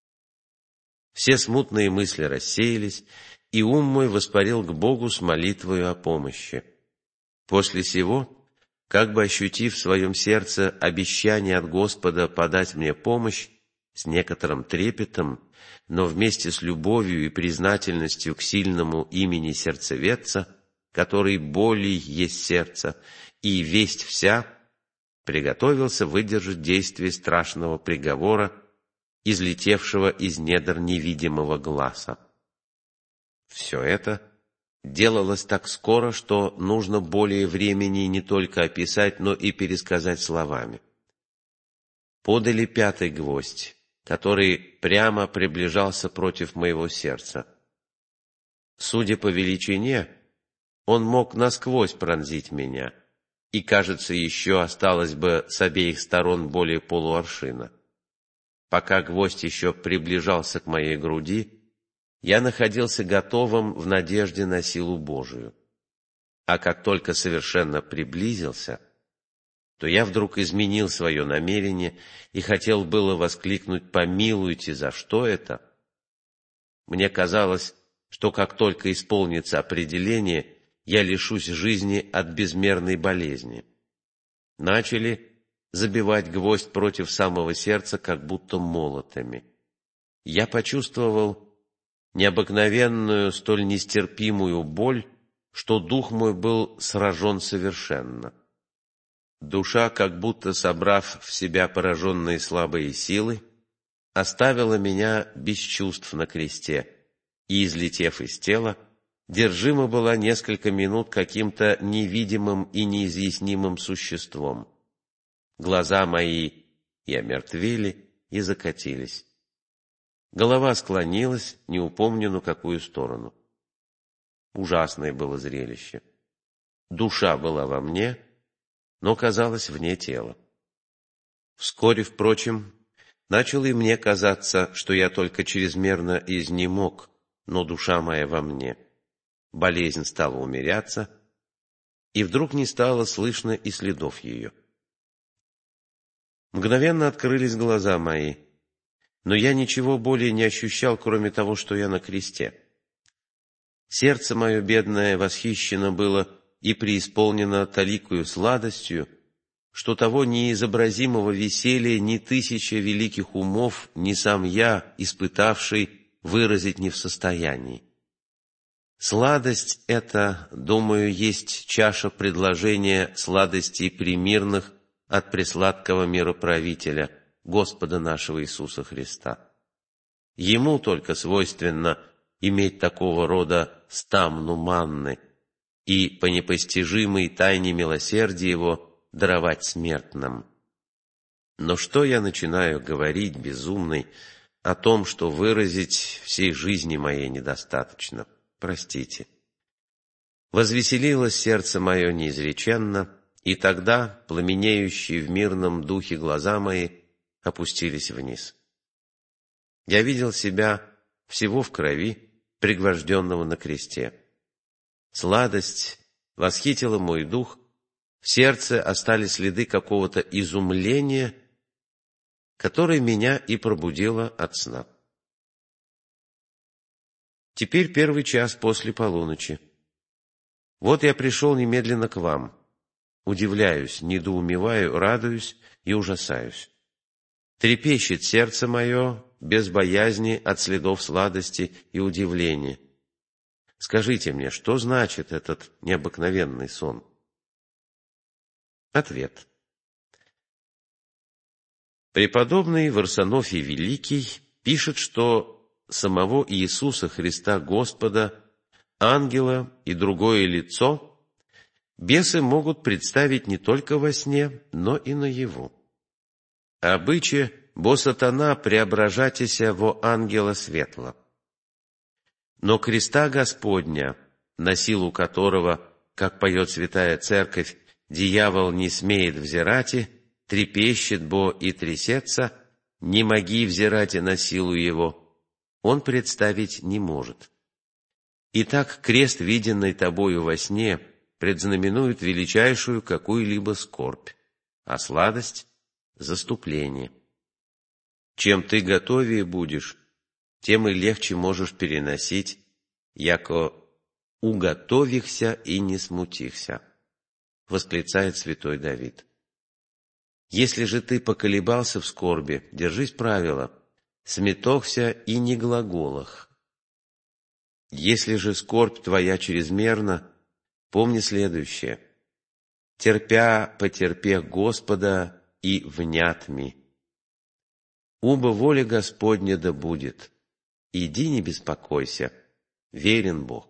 Все смутные мысли рассеялись, и ум мой воспарил к Богу с молитвою о помощи. После сего, как бы ощутив в своем сердце обещание от Господа подать мне помощь, с некоторым трепетом, но вместе с любовью и признательностью к сильному имени сердцеведца, который болей есть сердце, и весть вся, приготовился выдержать действие страшного приговора, излетевшего из недр невидимого гласа. Все это делалось так скоро, что нужно более времени не только описать, но и пересказать словами. Подали 5-й гвоздь, который прямо приближался против моего сердца. Судя по величине, он мог насквозь пронзить меня, и, кажется, еще осталось бы с обеих сторон более полуаршина. Пока гвоздь еще приближался к моей груди, я находился готовым в надежде на силу Божию. А как только совершенно приблизился, то я вдруг изменил свое намерение и хотел было воскликнуть «Помилуйте, за что это?». Мне казалось, что как только исполнится определение, я лишусь жизни от безмерной болезни. Начали забивать гвоздь против самого сердца, как будто молотами. Я почувствовал необыкновенную, столь нестерпимую боль, что дух мой был сражен совершенно. Душа, как будто собрав в себя пораженные слабые силы, оставила меня без чувств на кресте и, излетев из тела, держима была несколько минут каким-то невидимым и неизъяснимым существом. Глаза мои и омертвели, и закатились. Голова склонилась, не упомню на какую сторону. Ужасное было зрелище. Душа была во мне, но казалась вне тела. Вскоре, впрочем, начало и мне казаться, что я только чрезмерно изнемог, но душа моя во мне. Болезнь стала умеряться, и вдруг не стало слышно и следов ее. Мгновенно открылись глаза мои, но я ничего более не ощущал, кроме того, что я на кресте. Сердце мое бедное восхищено было и преисполнено таликою сладостью, что того неизобразимого веселья ни тысяча великих умов, ни сам я, испытавший, выразить не в состоянии. Сладость эта, думаю, есть чаша предложения сладостей примирных от пресладкого мироправителя, Господа нашего Иисуса Христа. Ему только свойственно иметь такого рода стамну манны и по непостижимой тайне милосердия его даровать смертным. Но что я начинаю говорить, безумный, о том, что выразить всей жизни моей недостаточно? Простите. Возвеселилось сердце мое неизреченно, и тогда пламенеющие в мирном духе глаза мои опустились вниз. Я видел себя всего в крови, пригвожденного на кресте. Сладость восхитила мой дух, в сердце остались следы какого-то изумления, которое меня и пробудило от сна. Теперь 1 час после полуночи. Вот я пришел немедленно к вам. Удивляюсь, недоумеваю, радуюсь и ужасаюсь. Трепещет сердце мое без боязни от следов сладости и удивления. Скажите мне, что значит этот необыкновенный сон? Ответ. Преподобный Варсонофий Великий пишет, что самого Иисуса Христа Господа, ангела и другое лицо бесы могут представить не только во сне, но и наяву. Обыче, бо сатана преображатися во ангела светла. Но креста Господня, на силу которого, как поет Святая Церковь, дьявол не смеет взирати, трепещет бо и трясется, не моги взирати на силу его, он представить не может. Итак, крест, виденный тобою во сне, предзнаменует величайшую какую-либо скорбь, а сладость — заступление. Чем ты готовее будешь, тем и легче можешь переносить, яко уготовихся и не смутихся, восклицает святой Давид. Если же ты поколебался в скорби, держись правила, смятохся и не глаголах. Если же скорбь твоя чрезмерна, помни следующее. Терпя, потерпе Господа и внятми. Убо воля Господня да будет. Иди, не беспокойся, верен Бог.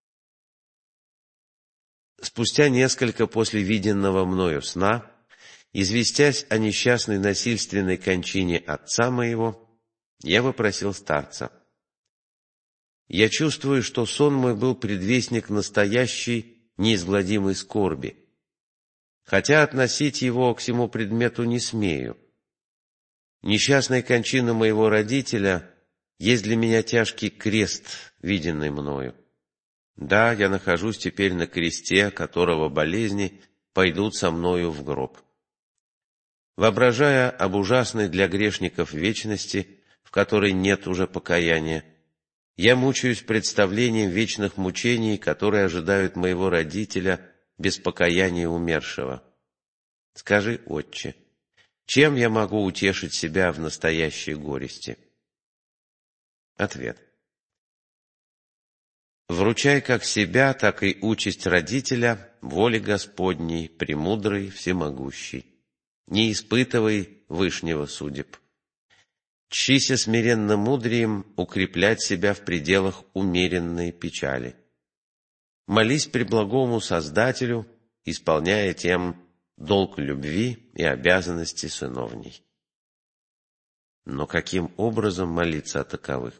Спустя несколько после виденного мною сна, известясь о несчастной насильственной кончине отца моего, я вопросил старца. Я чувствую, что сон мой был предвестник настоящей неизгладимой скорби, хотя относить его к сему предмету не смею. Несчастная кончина моего родителя есть для меня тяжкий крест, виденный мною. Да, я нахожусь теперь на кресте, которого болезни пойдут со мною в гроб. Воображая об ужасной для грешников вечности, в которой нет уже покаяния, я мучаюсь представлением вечных мучений, которые ожидают моего родителя без покаяния умершего. Скажи, Отче, чем я могу утешить себя в настоящей горести? Ответ. Вручай как себя, так и участь родителя воле Господней, премудрой, всемогущей. Не испытывай вышнего судеб. Чися смиренно мудрием укреплять себя в пределах умеренной печали. Молись преблагому Создателю, исполняя тем долг любви и обязанности сыновней. Но каким образом молиться о таковых?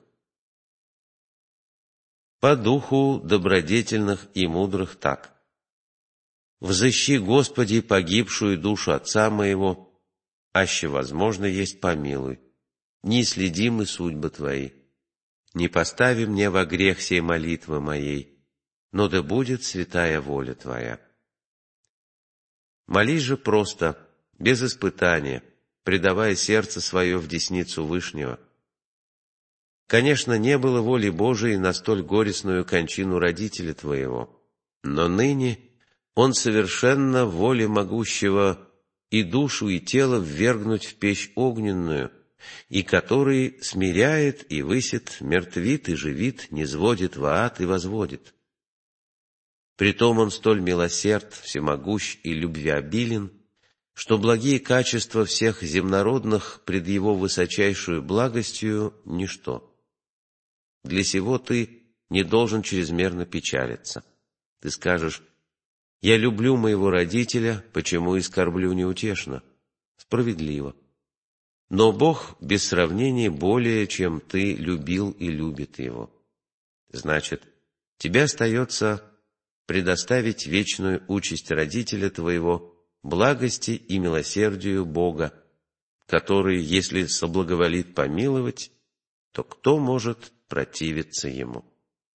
По духу добродетельных и мудрых так. Взыщи, Господи, погибшую душу отца моего, аще возможно есть помилуй. Неисследимы судьбы Твои. Не постави мне во грех сей молитвы моей, но да будет святая воля Твоя. Молись же просто, без испытания, предавая сердце свое в десницу Вышнего. Конечно, не было воли Божией на столь горестную кончину родителя твоего, но ныне он совершенно воле могущего и душу, и тело ввергнуть в печь огненную, и который смиряет и высит, мертвит и живит, низводит в ад и возводит. Притом он столь милосерд, всемогущ и любвеобилен, что благие качества всех земнородных пред его высочайшую благостью — ничто. Для сего ты не должен чрезмерно печалиться. Ты скажешь: «Я люблю моего родителя, почему и скорблю неутешно?» Справедливо. Но Бог без сравнения более, чем ты любил и любит его. Значит, тебе остается предоставить вечную участь родителя твоего благости и милосердию Бога, который, если соблаговолит помиловать, то кто может противиться ему?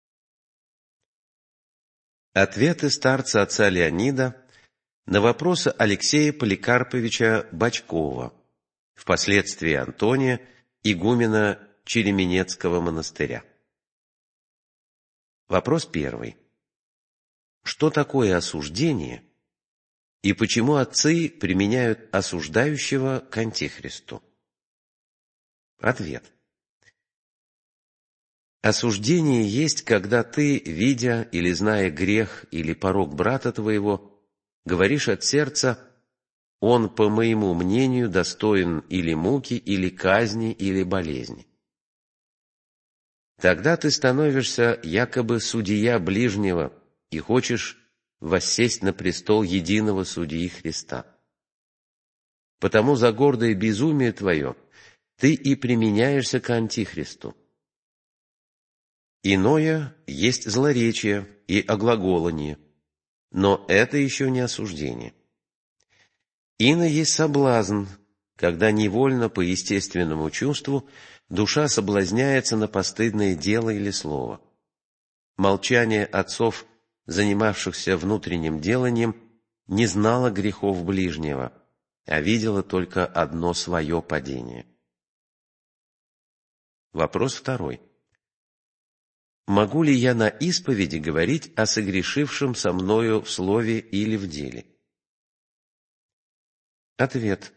Ответы старца отца Леонида на вопросы Алексея Поликарповича Бочкова, впоследствии Антония, игумена Череменецкого монастыря. Вопрос первый. Что такое осуждение и почему отцы применяют осуждающего к антихристу? Ответ. Осуждение есть, когда ты, видя или зная грех или порок брата твоего, говоришь от сердца: «Он, по моему мнению, достоин или муки, или казни, или болезни». Тогда ты становишься якобы судья ближнего и хочешь воссесть на престол единого судьи Христа. Потому за гордое безумие твое ты и применяешься к антихристу. Иное есть злоречие и оглаголание, но это еще не осуждение. Ино есть соблазн, когда невольно по естественному чувству душа соблазняется на постыдное дело или слово. Молчание отцов, занимавшихся внутренним деланием, не знало грехов ближнего, а видело только одно свое падение. Вопрос второй. Могу ли я на исповеди говорить о согрешившем со мною в слове или в деле? Ответ.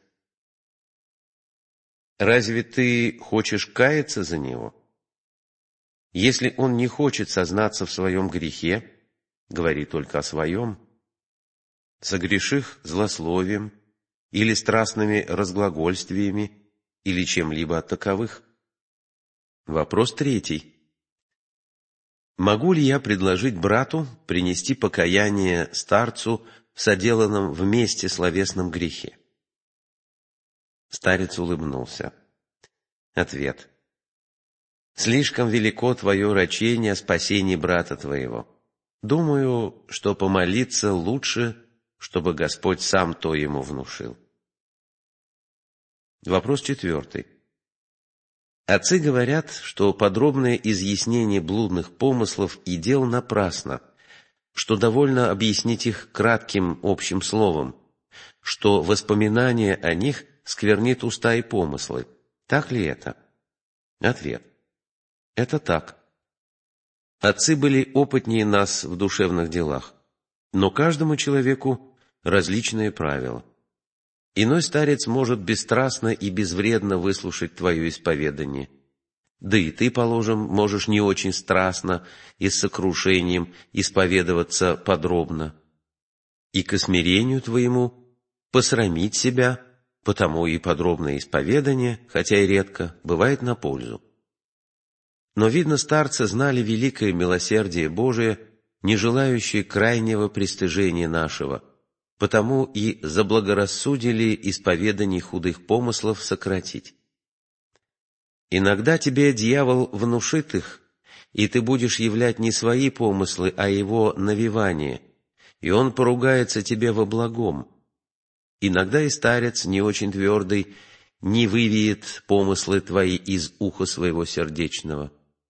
Разве ты хочешь каяться за него? Если он не хочет сознаться в своем грехе, говори только о своем. Согрешив злословием или страстными разглагольствиями или чем-либо от таковых. Вопрос третий. Могу ли я предложить брату принести покаяние старцу в соделанном вместе словесном грехе? Старец улыбнулся. Ответ. Слишком велико твое рачение о спасении брата твоего. Думаю, что помолиться лучше, чтобы Господь сам то ему внушил. Вопрос четвертый. Отцы говорят, что подробное изъяснение блудных помыслов и дел напрасно, что довольно объяснить их кратким общим словом, что воспоминание о них сквернит уста и помыслы. Так ли это? Ответ. Это так. Отцы были опытнее нас в душевных делах, но каждому человеку различные правила. Иной старец может бесстрастно и безвредно выслушать твое исповедание. Да и ты, положим, можешь не очень страстно и с сокрушением исповедоваться подробно. И к смирению твоему посрамить себя, потому и подробное исповедание, хотя и редко, бывает на пользу. Но, видно, старцы знали великое милосердие Божие, не желающее крайнего пристыжения нашего, потому и заблагорассудили исповедание худых помыслов сократить. Иногда тебе дьявол внушит их, и ты будешь являть не свои помыслы, а его навевание, и он поругается тебе во благом. Иногда и старец, не очень твердый, не вывеет помыслы твои из уха своего сердечного.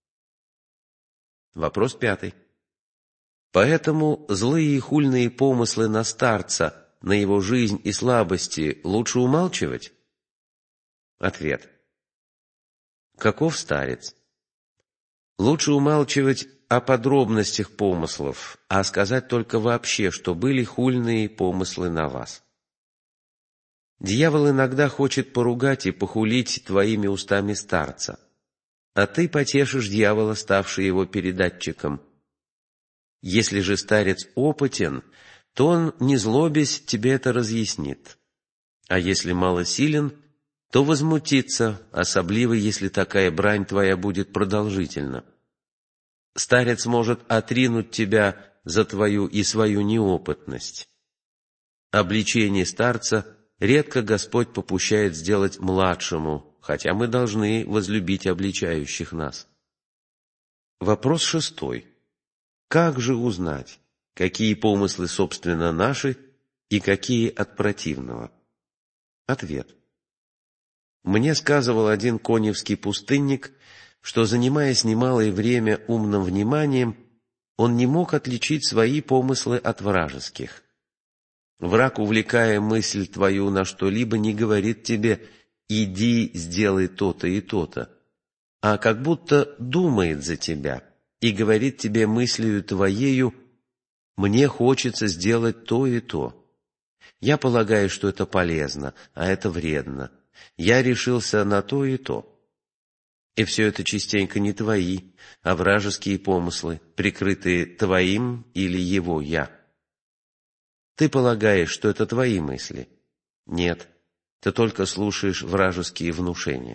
Вопрос пятый. Поэтому злые и хульные помыслы на старца, на его жизнь и слабости лучше умалчивать? Ответ. Каков старец? Лучше умалчивать о подробностях помыслов, а сказать только вообще, что были хульные помыслы на вас. Дьявол иногда хочет поругать и похулить твоими устами старца, а ты потешишь дьявола, ставший его передатчиком. Если же старец опытен, то он, не злобясь, тебе это разъяснит. А если малосилен, то возмутится, особливо, если такая брань твоя будет продолжительна. Старец может отринуть тебя за твою и свою неопытность. Обличение старца редко Господь попущает сделать младшему, хотя мы должны возлюбить обличающих нас. Вопрос шестой. Как же узнать, какие помыслы, собственно, наши и какие от противного? Ответ. Мне сказывал один коневский пустынник, что, занимаясь немалое время умным вниманием, он не мог отличить свои помыслы от вражеских. Враг, увлекая мысль твою на что-либо, не говорит тебе «иди, сделай то-то и то-то», а как будто думает за тебя и говорит тебе мыслью твоею: «Мне хочется сделать то и то. Я полагаю, что это полезно, а это вредно. Я решился на то и то». И все это частенько не твои, а вражеские помыслы, прикрытые твоим или его «я». Ты полагаешь, что это твои мысли. Нет, ты только слушаешь вражеские внушения.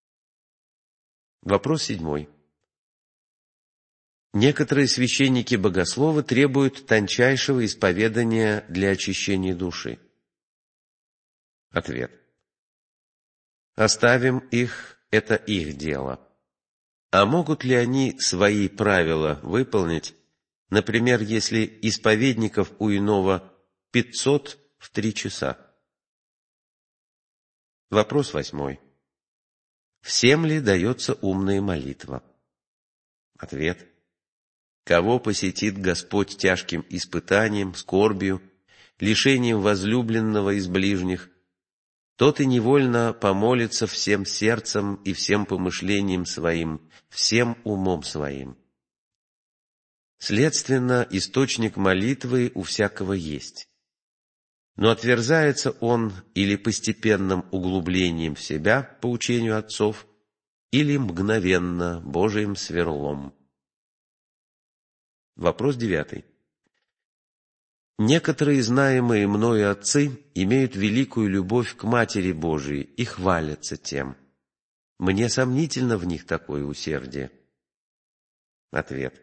Вопрос 7. Некоторые священники-богословы требуют тончайшего исповедания для очищения души. Ответ. Оставим их, это их дело. А могут ли они свои правила выполнить, например, если исповедников у иного 500 в 3 часа? Вопрос 8. Всем ли дается умная молитва? Ответ. Кого посетит Господь тяжким испытанием, скорбью, лишением возлюбленного из ближних, тот и невольно помолится всем сердцем и всем помышлением своим, всем умом своим. Следственно, источник молитвы у всякого есть. Но отверзается он или постепенным углублением в себя по учению отцов, или мгновенно Божиим сверлом. Вопрос 9. Некоторые знаемые мною отцы имеют великую любовь к Матери Божией и хвалятся тем. Мне сомнительно в них такое усердие. Ответ.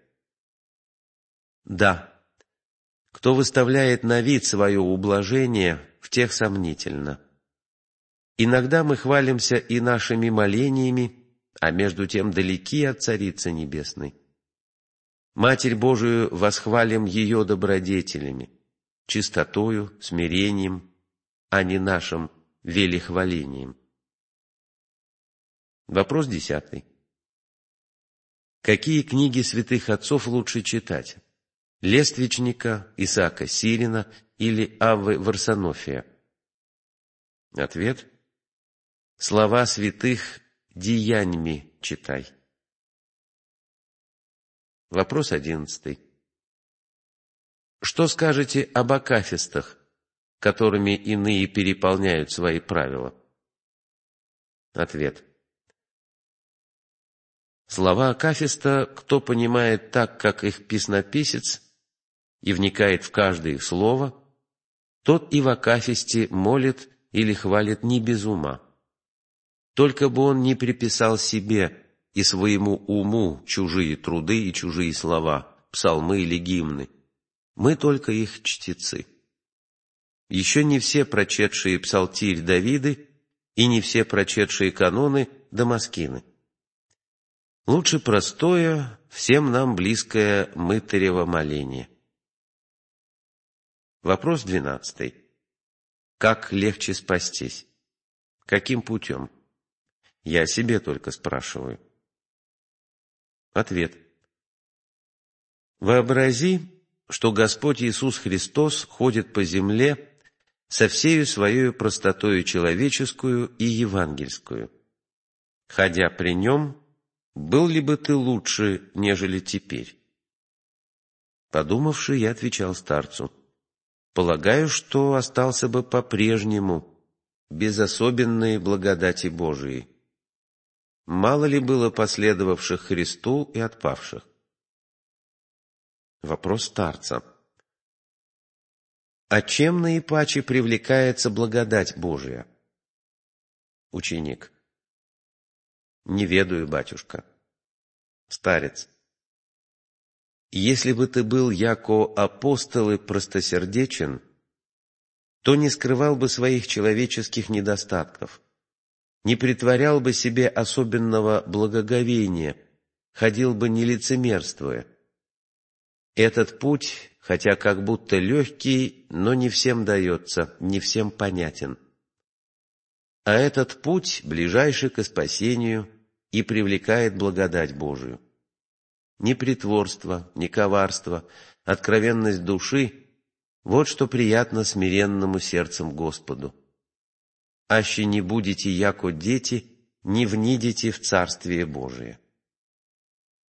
Да. Кто выставляет на вид свое ублажение, в тех сомнительно. Иногда мы хвалимся и нашими молениями, а между тем далеки от Царицы Небесной. Матерь Божию восхвалим ее добродетелями, чистотою, смирением, а не нашим велихвалением. Вопрос 10. Какие книги святых отцов лучше читать? Лествичника, Исаака Сирина или Аввы Варсонофия? Ответ. Слова святых деяниями читай. Вопрос 11. Что скажете об акафистах, которыми иные переполняют свои правила? Ответ. Слова акафиста кто понимает так, как их песнописец, и вникает в каждое их слово, тот и в акафисте молит или хвалит не без ума. Только бы он не приписал себе и своему уму чужие труды и чужие слова, псалмы или гимны. Мы только их чтецы. Еще не все прочетшие псалтирь Давиды и не все прочетшие каноны Дамаскины. Лучше простое, всем нам близкое мытарево моление. Вопрос 12. Как легче спастись? Каким путем? Я себе только спрашиваю. Ответ. Вообрази, что Господь Иисус Христос ходит по земле со всею своей простотою человеческую и евангельскую. Ходя при нем, был ли бы ты лучше, нежели теперь? Подумавши, я отвечал старцу. Полагаю, что остался бы по-прежнему, без особенной благодати Божией. Мало ли было последовавших Христу и отпавших? Вопрос старца. А чем наипаче привлекается благодать Божия? Ученик. Не ведаю, батюшка. Старец. Если бы ты был яко апостол и простосердечен, то не скрывал бы своих человеческих недостатков, не притворял бы себе особенного благоговения, ходил бы не лицемерствуя. Этот путь, хотя как будто легкий, но не всем дается, не всем понятен. А этот путь ближайший к спасению и привлекает благодать Божию. Ни притворство, ни коварство, откровенность души – вот что приятно смиренному сердцем Господу. Аще не будете яко дети, не внидите в Царствие Божие.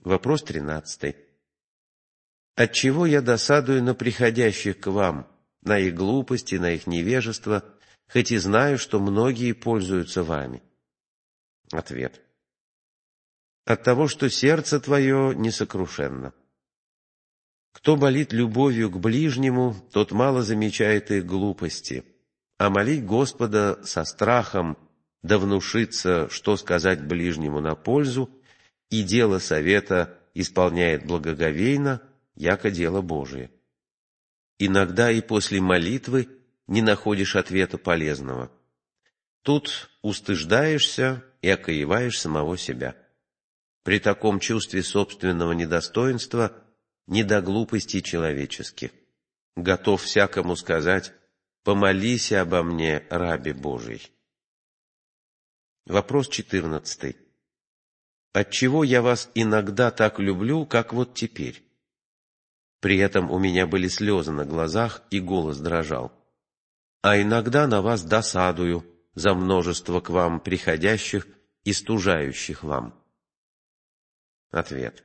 Вопрос 13. Отчего я досадую на приходящих к вам, на их глупости, на их невежество, хоть и знаю, что многие пользуются вами? Ответ. От того, что сердце твое несокрушенно. Кто болит любовью к ближнему, тот мало замечает их глупости, а молить Господа со страхом, да внушится, что сказать ближнему на пользу, и дело совета исполняет благоговейно, яко дело Божие. Иногда и после молитвы не находишь ответа полезного. Тут устыждаешься и окоеваешь самого себя. При таком чувстве собственного недостоинства не до глупостей человеческих. Готов всякому сказать: «Помолись обо мне, рабе Божий». Вопрос 14. Отчего я вас иногда так люблю, как вот теперь? При этом у меня были слезы на глазах, и голос дрожал. А иногда на вас досадую за множество к вам приходящих и стужающих вам. Ответ.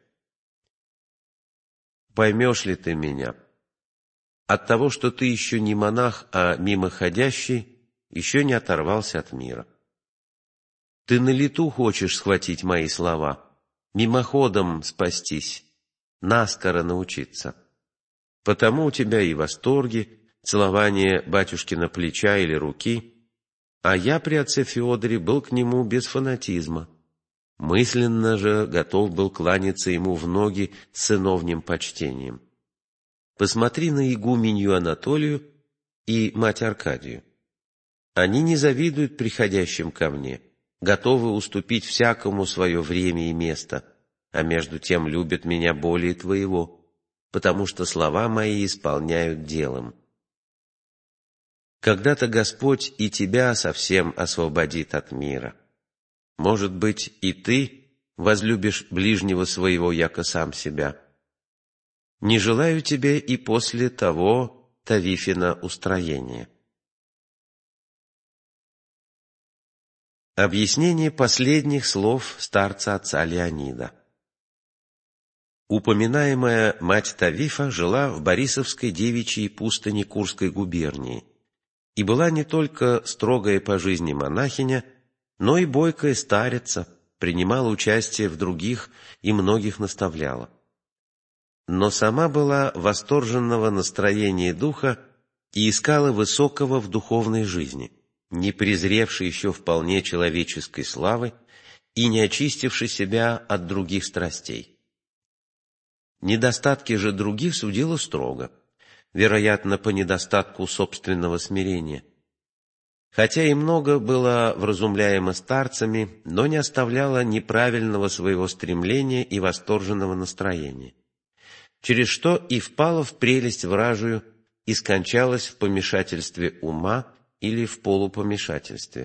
Поймешь ли ты меня? От того, что ты еще не монах, а мимоходящий, еще не оторвался от мира. Ты на лету хочешь схватить мои слова, мимоходом спастись, наскоро научиться. Потому у тебя и восторги, целование батюшкина плеча или руки, а я при отце Феодоре был к нему без фанатизма. Мысленно же готов был кланяться ему в ноги с сыновним почтением. Посмотри на игуменью Анатолию и мать Аркадию. Они не завидуют приходящим ко мне, готовы уступить всякому свое время и место, а между тем любят меня более твоего, потому что слова мои исполняют делом. Когда-то Господь и тебя совсем освободит от мира. Может быть, и ты возлюбишь ближнего своего, яко сам себя. Не желаю тебе и после того Тавифина устроения. Объяснение последних слов старца отца Леонида. Упоминаемая мать Тавифа жила в Борисовской девичьей пустыне Курской губернии и была не только строгая по жизни монахиня, но и бойкая старица, принимала участие в других и многих наставляла. Но сама была восторженного настроения духа и искала высокого в духовной жизни, не презревшей еще вполне человеческой славы и не очистившей себя от других страстей. Недостатки же других судила строго, вероятно, по недостатку собственного смирения. Хотя и много было вразумляемо старцами, но не оставляла неправильного своего стремления и восторженного настроения, через что и впала в прелесть вражию и скончалась в помешательстве ума или в полупомешательстве.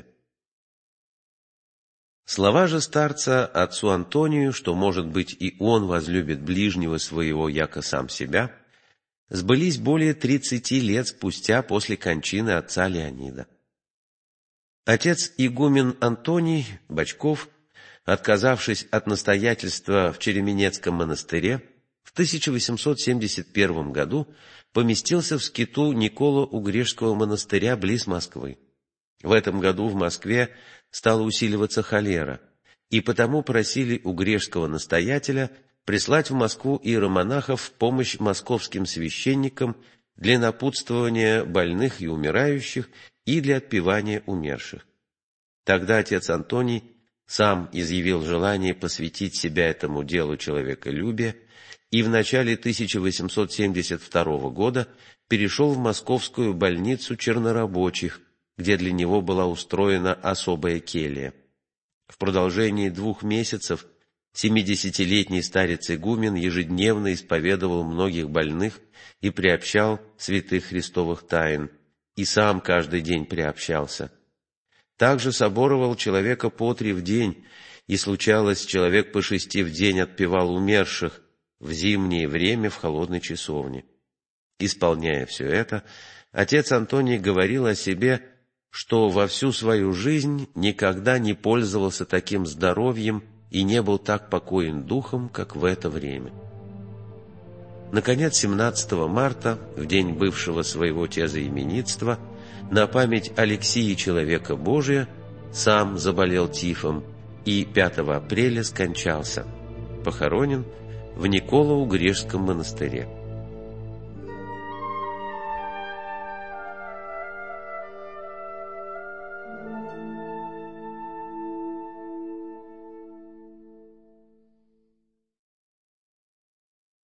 Слова же старца отцу Антонию, что, может быть, и он возлюбит ближнего своего, яко сам себя, сбылись более 30 лет спустя после кончины отца Леонида. Отец игумен Антоний Бочков, отказавшись от настоятельства в Череменецком монастыре, в 1871 году поместился в скиту Николо-Угрешского монастыря близ Москвы. В этом году в Москве стала усиливаться холера, и потому просили угрешского настоятеля прислать в Москву иеромонахов в помощь московским священникам для напутствования больных и умирающих и для отпевания умерших. Тогда отец Антоний сам изъявил желание посвятить себя этому делу человеколюбия и в начале 1872 года перешел в московскую больницу чернорабочих, где для него была устроена особая келья. В продолжении 2 месяцев 70-летний старец-игумен ежедневно исповедовал многих больных и приобщал святых христовых тайн, и сам каждый день приобщался. Также соборовал человека по 3 в день, и случалось, человек по 6 в день отпевал умерших в зимнее время в холодной часовне. Исполняя все это, отец Антоний говорил о себе, что во всю свою жизнь никогда не пользовался таким здоровьем и не был так покоен духом, как в это время. Наконец, 17 марта, в день бывшего своего тезаименитства, на память Алексии Человека Божия, сам заболел тифом и 5 апреля скончался, похоронен в Николоу-Грешском монастыре.